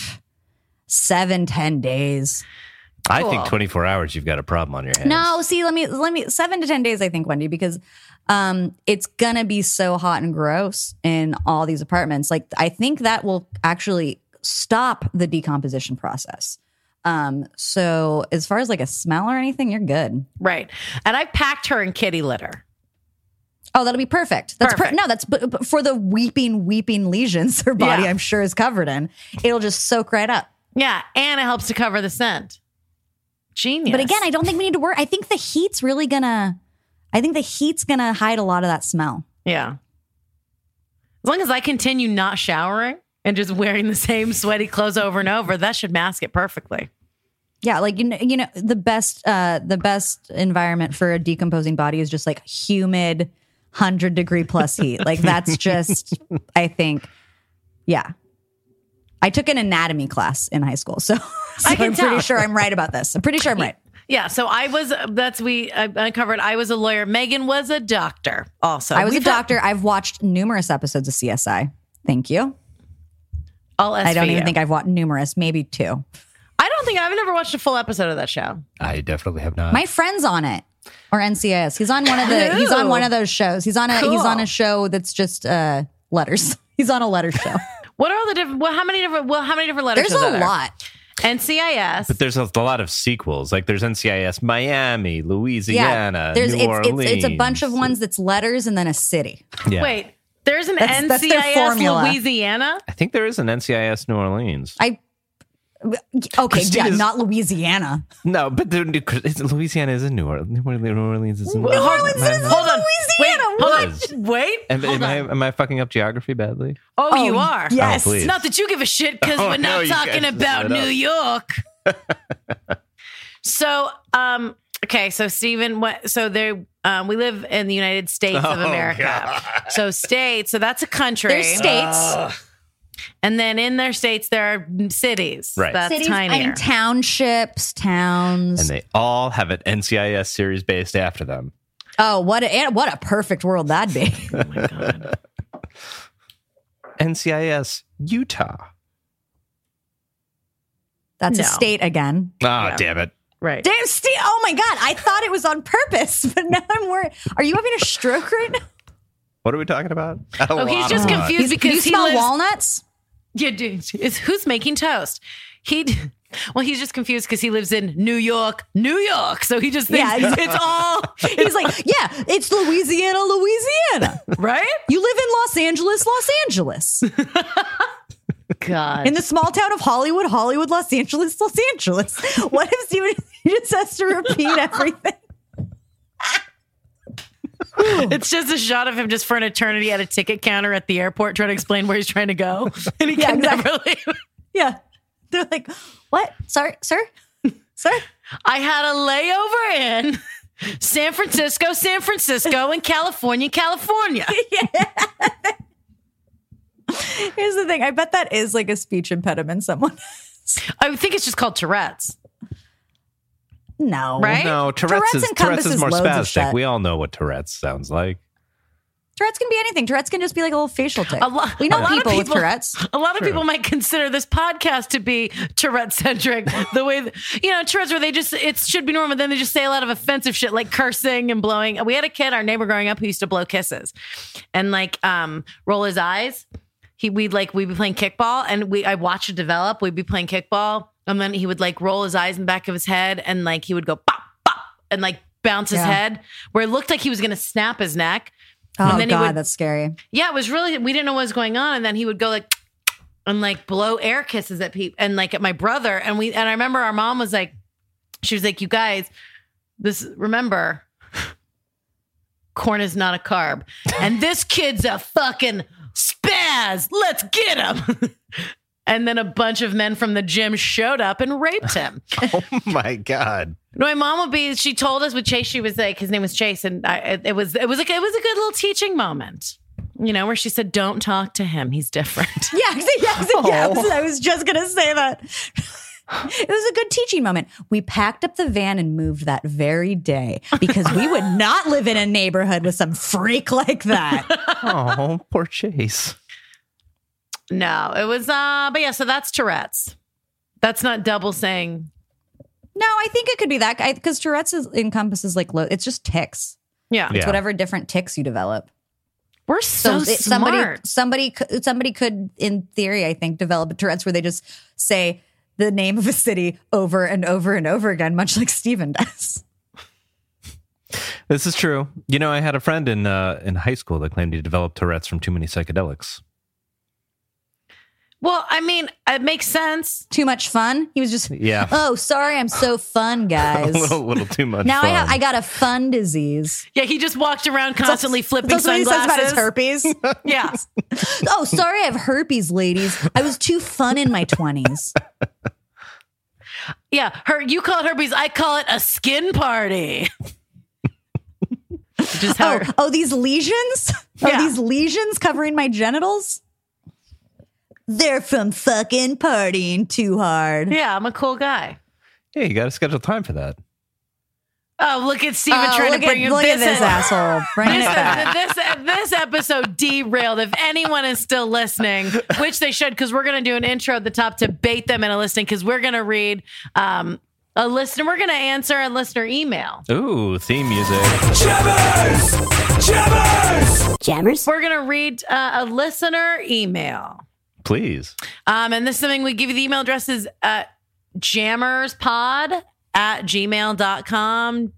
7-10 days. I think 24 hours, you've got a problem on your hands. No, see, let me 7 to 10 days, I think, Wendy, because it's gonna be so hot and gross in all these apartments. Like, I think that will actually stop the decomposition process. So as far as like a smell or anything, you're good. Right. And I packed her in kitty litter. Oh, that'll be perfect. That's Perfect. no, that's for the weeping lesions her body, Yeah. I'm sure, is covered in. It'll just soak right up. Yeah, and it helps to cover the scent. Genius. But again, I don't think we need to worry. I think the heat's gonna hide a lot of that smell. Yeah. As long as I continue not showering and just wearing the same sweaty clothes over and over, that should mask it perfectly. Yeah, like you know, the best environment for a decomposing body is just like humid, 100-degree plus heat. Like that's just, I think, yeah. I took an anatomy class in high school, so I can I'm tell. pretty sure I'm right about this. I'm pretty sure I'm right. Yeah, so I uncovered I was a lawyer. Megan was a doctor also. I was a doctor. I've watched numerous episodes of CSI. Thank you. I don't even think I've watched numerous, maybe 2. I've never watched a full episode of that show. I definitely have not. My friend's on it, or NCIS. He's on one of those shows. He's on a show that's just letters. He's on a letter show. What are all the different? How many different letters? There's a lot. NCIS. But there's a lot of sequels. Like there's NCIS Miami, Louisiana, There's New Orleans. it's a bunch of ones that's letters and then a city. Yeah. Wait, there's an That's their NCIS formula. Louisiana? I think there is an NCIS New Orleans. Yeah, not Louisiana. No, but Louisiana is in New Orleans. New Orleans is in New Orleans is in Hold on. Louisiana. What? Wait. Am I fucking up geography badly? Oh, you are. Yes. Oh, please. Not that you give a shit because Oh, we're no, not you talking guys just about set it New York. So, okay. So Stephen, we live in the United States of America. God. So states. So that's a country. There's states. And then in their states, there are cities. Right. That's Cities, tinier. townships, towns. And they all have an NCIS series based after them. Oh, what a perfect world that'd be. Oh my God. NCIS Utah. That's a No. state again. Oh, damn it. Right. Damn, Steve. Oh my God. I thought it was on purpose, but now I'm worried. Are you having a stroke right now? What are we talking about? Oh, he's just confused Do because you he smell lives. walnuts? Yeah, dude. It's who's making toast? He's just confused because he lives in New York. So he just thinks Yeah. it's all He's like, yeah, it's Louisiana. right. You live in Los Angeles. God. In the small town of Hollywood, Los Angeles. What if Steven just has to repeat everything? It's just a shot of him just for an eternity at a ticket counter at the airport trying to explain where he's trying to go. And he can never leave. Yeah. They're like, what? Sorry, sir? Sir? I had a layover in San Francisco, and California. Here's the thing. I bet that is like a speech impediment someone has. I think it's just called Tourette's. No. Right? No, Tourette's is encompasses more loads of spastic. shit. We all know what Tourette's sounds like. Tourette's can be anything. Tourette's can just be like a little facial tick. We a know lot of people with Tourette's. A lot of people might consider this podcast to be Tourette-centric. The way that, Tourette's where it should be normal. Then they just say a lot of offensive shit like cursing and blowing. We had a kid, our neighbor growing up, who used to blow kisses and roll his eyes. We'd be playing kickball and I watched it develop. We'd be playing kickball and then he would roll his eyes in the back of his head and he would go pop, pop and bounce his head where it looked like he was going to snap his neck. Oh, and then God, that's scary. Yeah, it was really, we didn't know what was going on. And then he would go and blow air kisses at people and at my brother. And I remember our mom was she was like, you guys, remember, corn is not a carb. And this kid's a fucking spaz. Let's get him. And then a bunch of men from the gym showed up and raped him. Oh my God. My mom she told us with Chase, she was his name was Chase. And it was a good little teaching moment, where she said, don't talk to him. He's different. Yeah. I was just going to say that. It was a good teaching moment. We packed up the van and moved that very day because we would not live in a neighborhood with some freak like that. Oh, poor Chase. No, it was, but yeah, so that's Tourette's. That's not double saying. No, I think it could be that because Tourette's encompasses like, it's just tics. Yeah. It's whatever different tics you develop. We're so smart. Somebody could, in theory, I think, develop a Tourette's where they just say the name of a city over and over and over again, much like Steven does. This is true. You know, I had a friend in high school that claimed he developed Tourette's from too many psychedelics. Well, I mean, it makes sense. Too much fun. He was just, oh, sorry, I'm so fun, guys. a little too much now fun. I got a fun disease. Yeah, he just walked around constantly flipping that's what sunglasses. He says about his herpes. Yeah. Oh, sorry, I have herpes, ladies. I was too fun in my 20s. Yeah, you call it herpes. I call it a skin party. Just these lesions? Yeah. These lesions covering my genitals? They're from fucking partying too hard. Yeah, I'm a cool guy. Yeah, you got to schedule time for that. Oh, look at Steven trying to bring look at this asshole. Bring it back. This episode derailed. If anyone is still listening, which they should, because we're going to do an intro at the top to bait them into listening, because we're going to read a listener. We're going to answer a listener email. Ooh, theme music. Jammers. We're going to read a listener email. Please. And this is something we give you. The email address is jammerspod@gmail.com.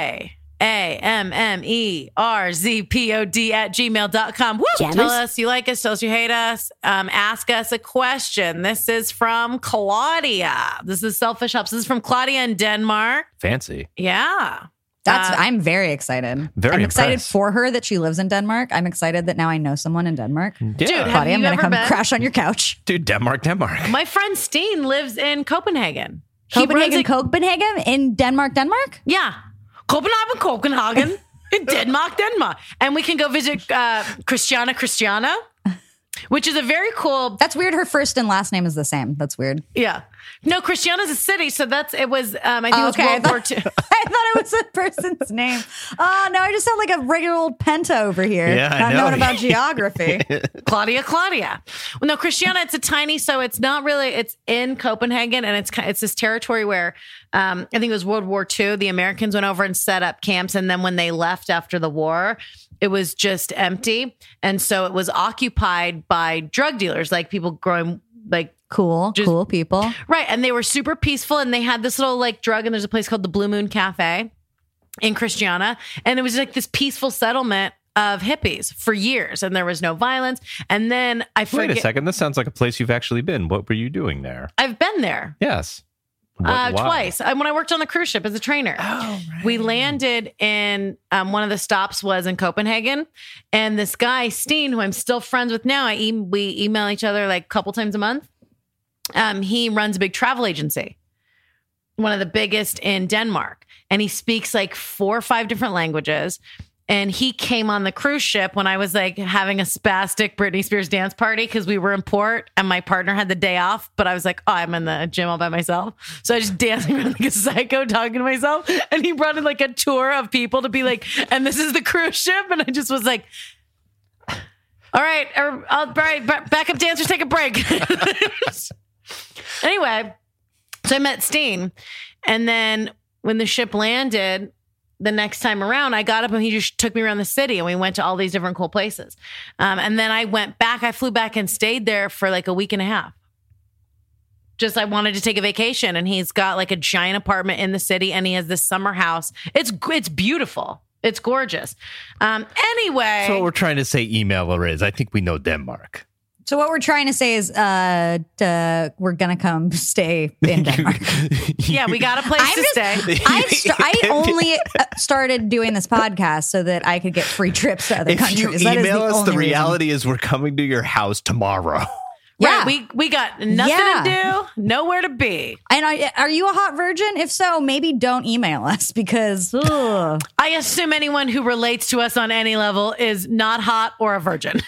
JAMMERZPOD@gmail.com. Woo! Tell us you like us, tell us you hate us. Ask us a question. This is from Claudia. This is Selfish Helps. This is from Claudia in Denmark. Fancy. Yeah. I'm very excited. I'm excited impressed. for her that she lives in Denmark. I'm excited that now I know someone in Denmark. Yeah. Dude, Claudia, I'm going to come been? crash on your couch. Dude, Denmark. My friend Steen lives in Copenhagen. Copenhagen in Denmark. Yeah. Copenhagen in Denmark. And we can go visit Christiana, which is a very cool. That's weird. Her first and last name is the same. That's weird. Yeah. No, Christiana's a city, so it was I think it was World War II. I thought it was a person's name. Oh, no, I just sound like a regular old Penta over here. Yeah, I not know. knowing about geography. Claudia. Well, no, Christiana, it's a tiny, so it's not really, it's in Copenhagen, and it's this territory where I think it was World War II. The Americans went over and set up camps, and then when they left after the war, it was just empty. And so it was occupied by drug dealers, like people growing like Cool people. Right. And they were super peaceful, and they had this little like drug, and there's a place called the Blue Moon Cafe in Christiana. And it was like this peaceful settlement of hippies for years, and there was no violence. And then Wait a second. This sounds like a place you've actually been. What were you doing there? I've been there. Yes. Twice. When I worked on the cruise ship as a trainer. Oh, right. We landed in one of the stops was in Copenhagen, and this guy Steen, who I'm still friends with now, we email each other like a couple times a month. He runs a big travel agency, one of the biggest in Denmark, and he speaks like 4 or 5 different languages. And he came on the cruise ship when I was like having a spastic Britney Spears dance party because we were in port and my partner had the day off. But I was like, oh, I'm in the gym all by myself. So I just dancing around like a psycho talking to myself. And he brought in like a tour of people to be like, and this is the cruise ship. And I just was like, all right, backup dancers, take a break. Anyway, so I met Steen. And then when the ship landed, the next time around, I got up and he just took me around the city, and we went to all these different cool places. And then I flew back and stayed there for like a week and a half. Just I wanted to take a vacation, and he's got like a giant apartment in the city, and he has this summer house. It's beautiful. It's gorgeous. Anyway. So what we're trying to say, email Riz. I think we know Denmark. So what we're trying to say is we're going to come stay in Denmark. Yeah, we got a place to stay. I only started doing this podcast so that I could get free trips to other countries. If you email us, the reality is we're coming to your house tomorrow. Yeah, right, we got nothing to do, nowhere to be. And are you a hot virgin? If so, maybe don't email us because I assume anyone who relates to us on any level is not hot or a virgin.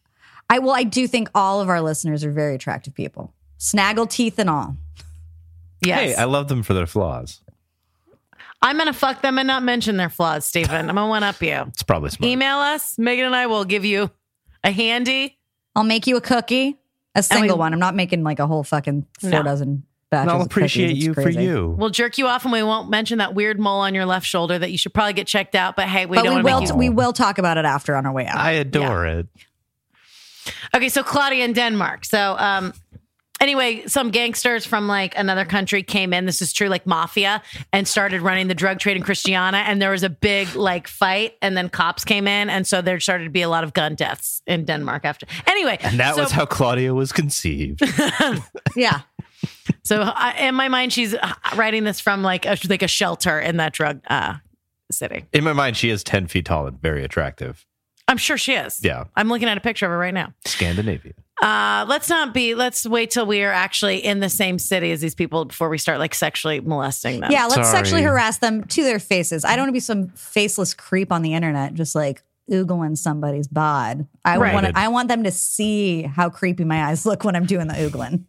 I do think all of our listeners are very attractive people. Snaggle teeth and all. Yes. Hey, I love them for their flaws. I'm going to fuck them and not mention their flaws, Stephen. I'm going to one-up you. It's probably smart. Email us. Megan and I will give you a handy. I'll make you a cookie, a single one. I'm not making like a whole fucking 4 dozen batches. And I'll of appreciate cookies. you It's for crazy. you. We'll jerk you off and we won't mention that weird mole on your left shoulder that you should probably get checked out. But hey, we But don't want to make you... we will talk about it after on our way out. I adore it. Okay, so Claudia in Denmark. So anyway, some gangsters from like another country came in. This is true, like mafia, and started running the drug trade in Christiana. And there was a big like fight, and then cops came in, and so there started to be a lot of gun deaths in Denmark after. Anyway, And that was how Claudia was conceived. Yeah. So in my mind, she's writing this from like a shelter in that drug city. In my mind, she is 10 feet tall and very attractive. I'm sure she is. Yeah. I'm looking at a picture of her right now. Scandinavian. Let's wait till we are actually in the same city as these people before we start like sexually molesting them. Yeah, let's Sorry. sexually harass them to their faces. I don't want to be some faceless creep on the internet just like oogling somebody's bod. I want them to see how creepy my eyes look when I'm doing the oogling.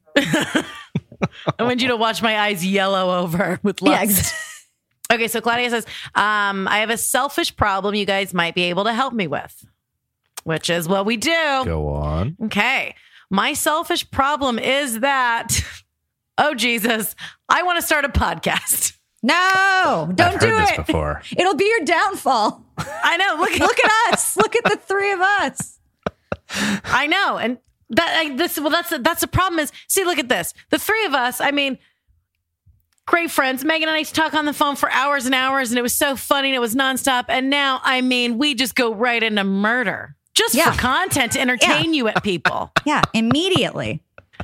I want you to watch my eyes yellow over with lust. Yeah, Okay, so Claudia says, I have a selfish problem you guys might be able to help me with, which is what we do. Go on. Okay. My selfish problem is that, oh, Jesus, I want to start a podcast. No, don't I've do heard this it. before. It'll be your downfall. I know. Look Look at us. Look at the three of us. I know. And that's the problem is, see, look at this. The three of us, I mean, great friends. Megan and I used to talk on the phone for hours and hours, and it was so funny, and it was nonstop. And now, I mean, we just go right into murder just for content to entertain you at people. Yeah, immediately.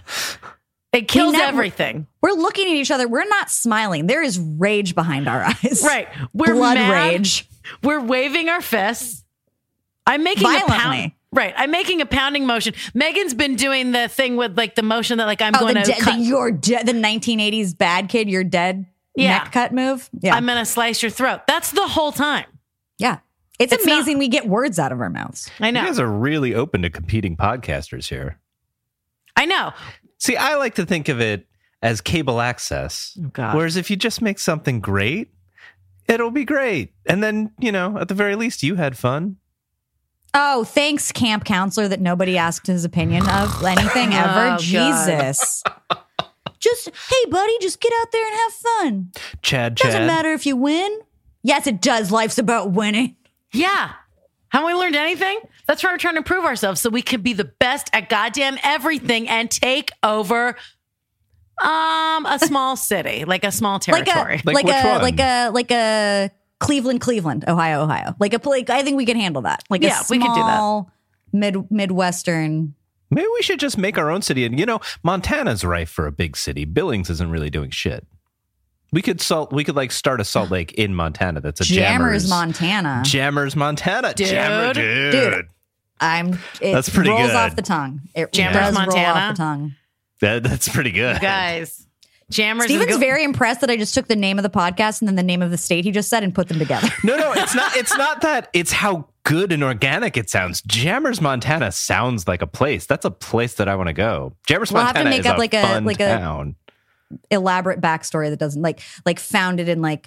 It kills everything. We're looking at each other. We're not smiling. There is rage behind our eyes. Right. We're blood mad. rage. We're waving our fists. I'm making Violently. I'm making a pounding motion. Megan's been doing the thing with like the motion that like I'm going to cut. The 1980s bad kid, you're dead neck cut move. Yeah. I'm going to slice your throat. That's the whole time. Yeah. It's amazing we get words out of our mouths. I know. You guys are really open to competing podcasters here. I know. See, I like to think of it as cable access. Oh, God. Whereas if you just make something great, it'll be great. And then, at the very least, you had fun. Oh, thanks, camp counselor, that nobody asked his opinion of anything ever. Oh, Jesus. Hey, buddy, just get out there and have fun. Chad. Doesn't matter if you win. Yes, it does. Life's about winning. Yeah. Haven't we learned anything? That's why we're trying to prove ourselves so we can be the best at goddamn everything and take over a small city, like a small territory. Like which one? like a Cleveland, Ohio. Like a place. I think we can handle that. Like a we could do that. small Midwestern. Maybe we should just make our own city. And, Montana's rife for a big city. Billings isn't really doing shit. We could start a Salt Lake in Montana. That's a Jammers, Montana. Jammers, Montana. Dude. Dude. That's pretty rolls good. off the tongue. It Jammers, does roll Montana. off the tongue. That's pretty good. Guys, Jammers Steven's very impressed that I just took the name of the podcast and then the name of the state he just said and put them together. No, it's not. It's not that. It's how good and organic it sounds. Jammers, Montana sounds like a place. That's a place that I want to go. Jammers, We'll have to Montana make is up like a- fun like a- town. Elaborate backstory that doesn't like founded in like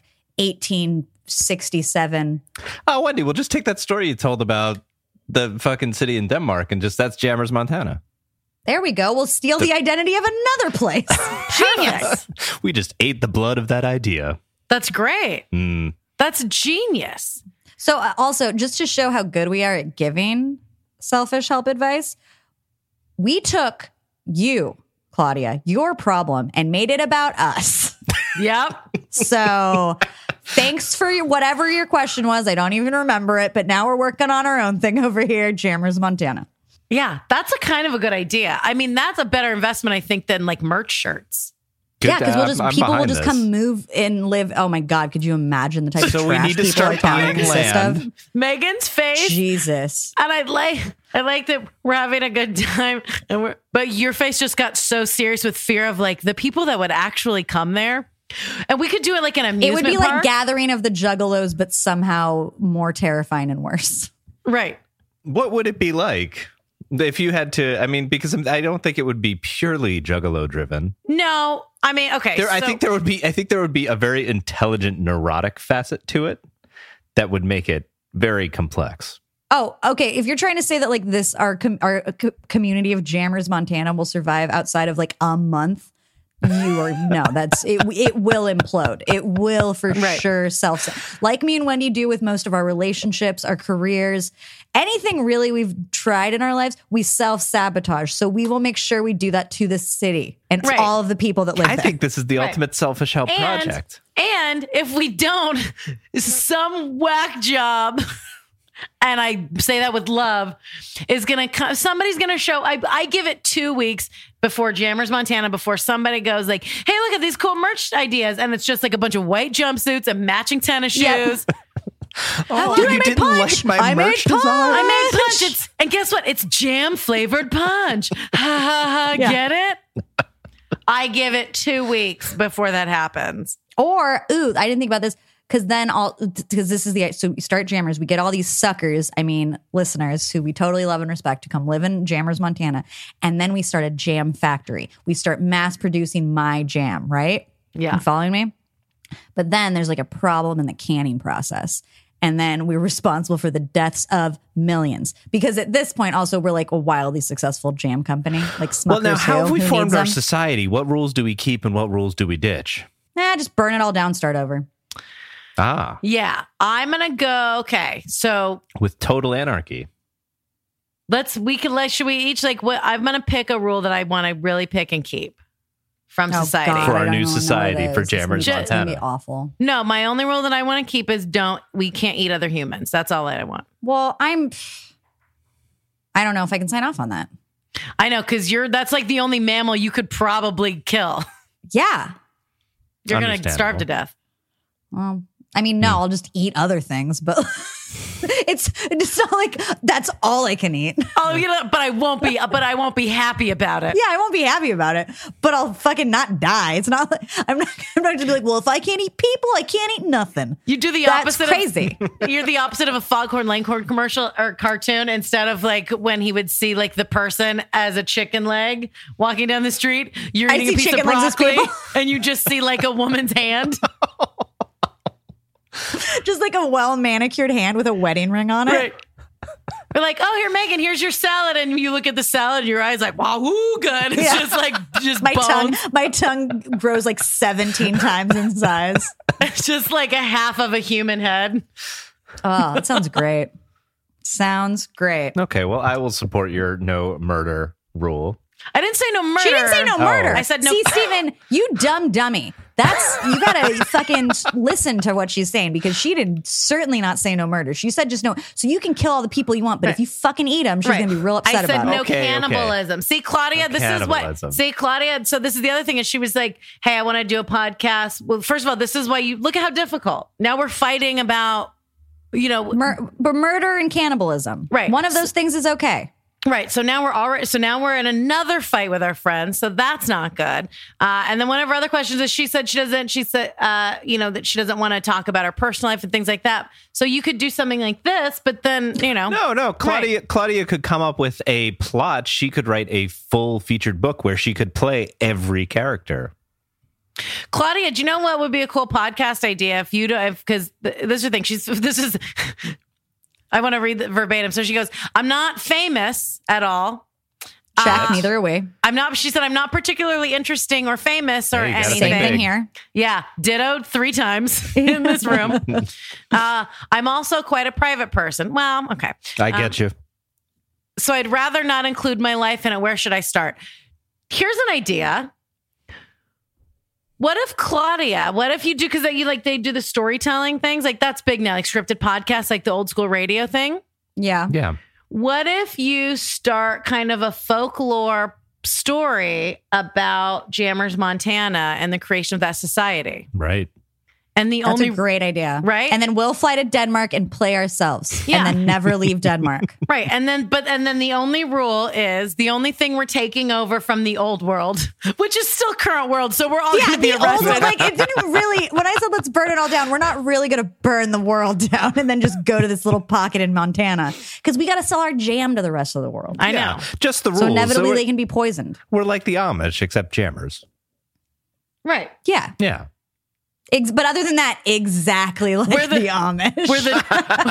1867. Oh, Wendy, we'll just take that story you told about the fucking city in Denmark and that's Jammers, Montana. There we go. We'll steal the identity of another place. Genius. We just ate the blood of that idea. That's great. That's genius. So also, just to show how good we are at giving selfish help advice, we took you, Claudia, your problem, and made it about us. Yep. So thanks for whatever your question was. I don't even remember it, but now we're working on our own thing over here at Jammers, Montana. Yeah, that's a kind of a good idea. I mean, that's a better investment, I think, than like merch shirts. Yeah, because I'm people will behind just this. come move and live. Oh my God, could you imagine the type So of we trash need to people start our town buying consists land. of? Megan's face. Jesus. And I like that we're having a good time, but your face just got so serious with fear of like the people that would actually come there. And we could do it like an amusement It would be park. like Gathering of the Juggalos, but somehow more terrifying and worse. Right. What would it be like? If you had to, I mean, because I don't think it would be purely Juggalo driven. No, I mean, okay. I think there would be a very intelligent, neurotic facet to it that would make it very complex. Oh, okay. If you're trying to say that like this, our community of Jammers Montana will survive outside of like a month, you are no. That's it. It will implode. It will for sure like me and Wendy do with most of our relationships, our careers, anything really we've tried in our lives. We self-sabotage. So we will make sure we do that to the city and to all of the people that live there. I think this is the ultimate selfish help project. And if we don't, some whack job. And I say that with love, is going to come. Somebody's going to show. I give it 2 weeks before Jammers Montana, before somebody goes like, hey, look at these cool merch ideas. And it's just like a bunch of white jumpsuits and matching tennis shoes. Oh, you didn't like my merch design? I made punch. And guess what? It's jam flavored punch. Get it? I give it 2 weeks before that happens. Or, I didn't think about this. Because this is so we start Jammers, we get all these suckers, listeners who we totally love and respect to come live in Jammers, Montana. And then we start a jam factory. We start mass producing my jam, right? Yeah. You following me? But then there's like a problem in the canning process. And then we're responsible for the deaths of millions. Because at this point, also, we're like a wildly successful jam company. Like Smuckers. Well, now, how have we who formed needs our them? society? What rules do we keep and what rules do we ditch? Just burn it all down, start over. Ah. Yeah. I'm going to go. Okay. So with total anarchy. should we each I'm going to pick a rule that I want to really pick and keep from society. God, for I our don't new know what society it for is. Jammers It's gonna be Montana. awful. No, my only rule that I want to keep is we can't eat other humans. That's all I want. Well, I don't know if I can sign off on that. I know, because that's like the only mammal you could probably kill. Yeah. You're going to starve to death. Well, no, I'll just eat other things, but it's not like that's all I can eat. Oh, but I won't be happy about it. Yeah, I won't be happy about it, but I'll fucking not die. It's not like I'm not going to be like, well, if I can't eat people, I can't eat nothing. You do the That's opposite. Crazy. You're the opposite of a Foghorn Leghorn commercial or cartoon. Instead of like when he would see like the person as a chicken leg walking down the street, you're eating a piece of broccoli, and you just see like a woman's hand. Just like a well manicured hand with a wedding ring on it. Right. We're like, oh, here, Megan, here's your salad. And you look at the salad and your eyes like, wow, woo, good. It's just my tongue grows like 17 times in size. It's just like a half of a human head. Oh, that sounds great. Sounds great. Okay, well, I will support your no murder rule. I didn't say no murder. She didn't say no murder. I said no. See, Steven, you dumb dummy. You gotta fucking listen to what she's saying, because she did certainly not say no murder. She said just no. So you can kill all the people you want, but if you fucking eat them, she's gonna be real upset about it. I said no cannibalism. See, Claudia, this is what. See, Claudia. So this is the other thing is she was like, "Hey, I want to do a podcast." Well, first of all, this is why you look at how difficult. Now we're fighting about, but murder and cannibalism. Right. One of those things is okay. Right. So now we're in another fight with our friends. So that's not good. And then one of her other questions is she said that she doesn't want to talk about her personal life and things like that. So you could do something like this, but then, No. Claudia could come up with a plot. She could write a full featured book where she could play every character. Claudia, do you know what would be a cool podcast idea because this is the thing. I want to read the verbatim. So she goes, I'm not famous at all. Check, neither are we. She said, I'm not particularly interesting or famous or anything. Same thing here. Yeah. Ditto 3 times in this room. I'm also quite a private person. Well, okay. I get you. So I'd rather not include my life in it. Where should I start? Here's an idea. What if you do, because they do the storytelling things, like that's big now, like scripted podcasts, like the old school radio thing. Yeah. Yeah. What if you start kind of a folklore story about Jammers, Montana and the creation of that society? Right. And the That's only a great idea. Right? And then we'll fly to Denmark and play ourselves Yeah. and then never leave Denmark. right, and then the only rule is the only thing we're taking over from the old world, which is still current world, so we're all Yeah, going to be the old arrested. one, like it didn't really. When I said let's burn it all down, we're not really going to burn the world down and then just go to this little pocket in Montana because we got to sell our jam to the rest of the world. I know. Just the rules. So inevitably we're, they can be poisoned. we're like the Amish, except jammers. Right. Yeah, Yeah. but other than that, exactly like We're the Amish. We're the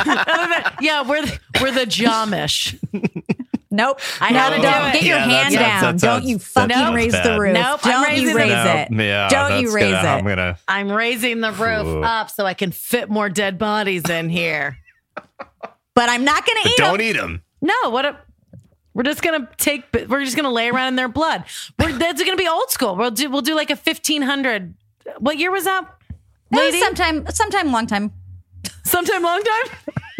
we're the Jamish. Nope. I had to do don't it. get your Yeah, hand that's- down. that Don't sounds- you that fucking sounds raise bad. the roof. Nope, I'm Don't raising you it raise up. it. Yeah, Don't you that's raise gonna- it. I'm gonna. I'm raising the roof Ooh. up so I can fit more dead bodies in here. But I'm not going to eat Don't them. eat them. No, we're just gonna lay around in their blood. That's gonna be old school. We'll do like a 1500. What year was that? It Lady? was sometime long time. Sometime long time?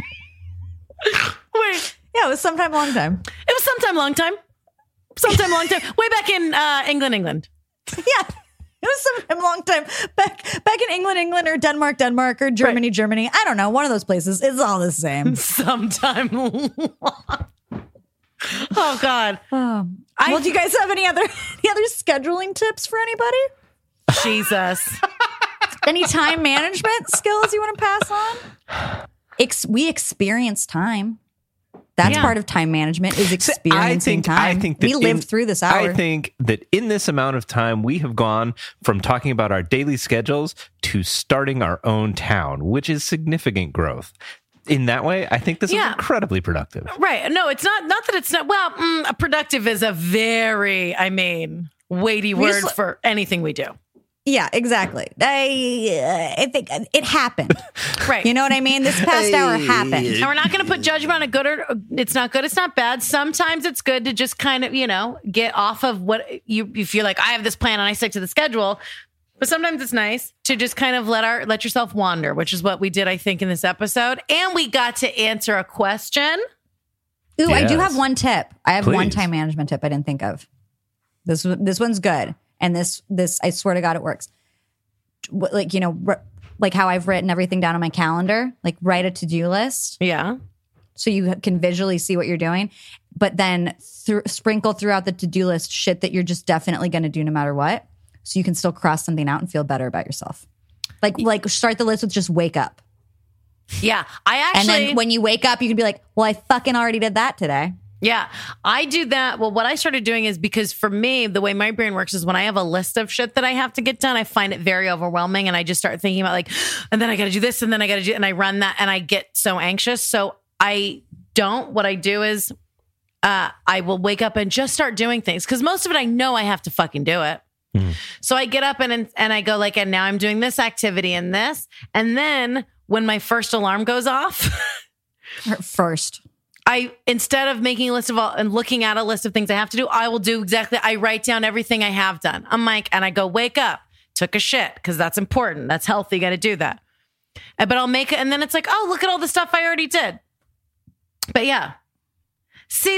Wait, Yeah, it was sometime long time. it was sometime long time. Sometime long time. Way back in England. Yeah. It was sometime long time back in England, or Denmark, or Germany. I don't know. One of those places. It's all the same. Sometime long. Oh God. Well, do you guys have any other scheduling tips for anybody? Jesus. Any time management skills you want to pass on? We experience time. That's Yeah. part of time management is experiencing time. I think that we lived through this hour. I think that in this amount of time, we have gone from talking about our daily schedules to starting our own town, which is significant growth. In that way, I think this is Yeah. incredibly productive. Right. No, it's not that it's not. Well, productive is a very, weighty We word just- for anything we do. Yeah, exactly. I think it happened. Right. You know what I mean? This past hour happened. And we're not going to put judgment on it good or it's not good. It's not bad. Sometimes it's good to just kind of, get off of what you feel like I have this plan and I stick to the schedule. But sometimes it's nice to just kind of let yourself wander, which is what we did, I think, in this episode. And we got to answer a question. Ooh, I do Yes. have one tip. I have one Please. time management tip I didn't think of. This one's good. And this I swear to God, it works. Like, like how I've written everything down on my calendar, like write a to-do list Yeah. so you can visually see what you're doing. But then sprinkle throughout the to-do list shit that you're just definitely going to do no matter what. So you can still cross something out and feel better about yourself. Like start the list with just wake up. Yeah. And then when you wake up, you can be like, well, I fucking already did that today. Yeah, I do that. Well, what I started doing is because for me, the way my brain works is when I have a list of shit that I have to get done, I find it very overwhelming. And I just start thinking about and then I got to do this and then I got to do, and I run that and I get so anxious. So what I do is I will wake up and just start doing things because most of it, I know I have to fucking do it. So I get up and I go and now I'm doing this activity and this. And then when my first alarm goes off, First. instead of making a list of all and looking at a list of things I have to do, I will do I write down everything I have done. I'm like, and I go, wake up, took a shit, because that's important. That's healthy. Got to do that. But I'll make it. And then it's like, oh, look at all the stuff I already did. But yeah. See,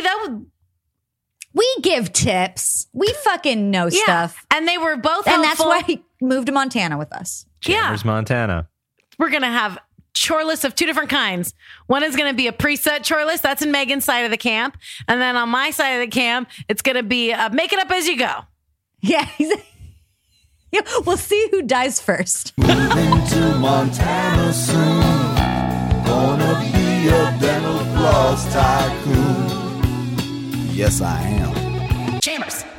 We give tips. We fucking know stuff. And they were both And helpful. that's why he moved to Montana with us. Jammers, Montana. We're going to have chore lists of two different kinds. One is going to be a preset chore list. That's in Megan's side of the camp. And then on my side of the camp, it's going to be make it up as you go. Yeah. Yeah, we'll see who dies first. Moving to Montana soon. Gonna be a dental floss tycoon. Yes, I am. Chambers.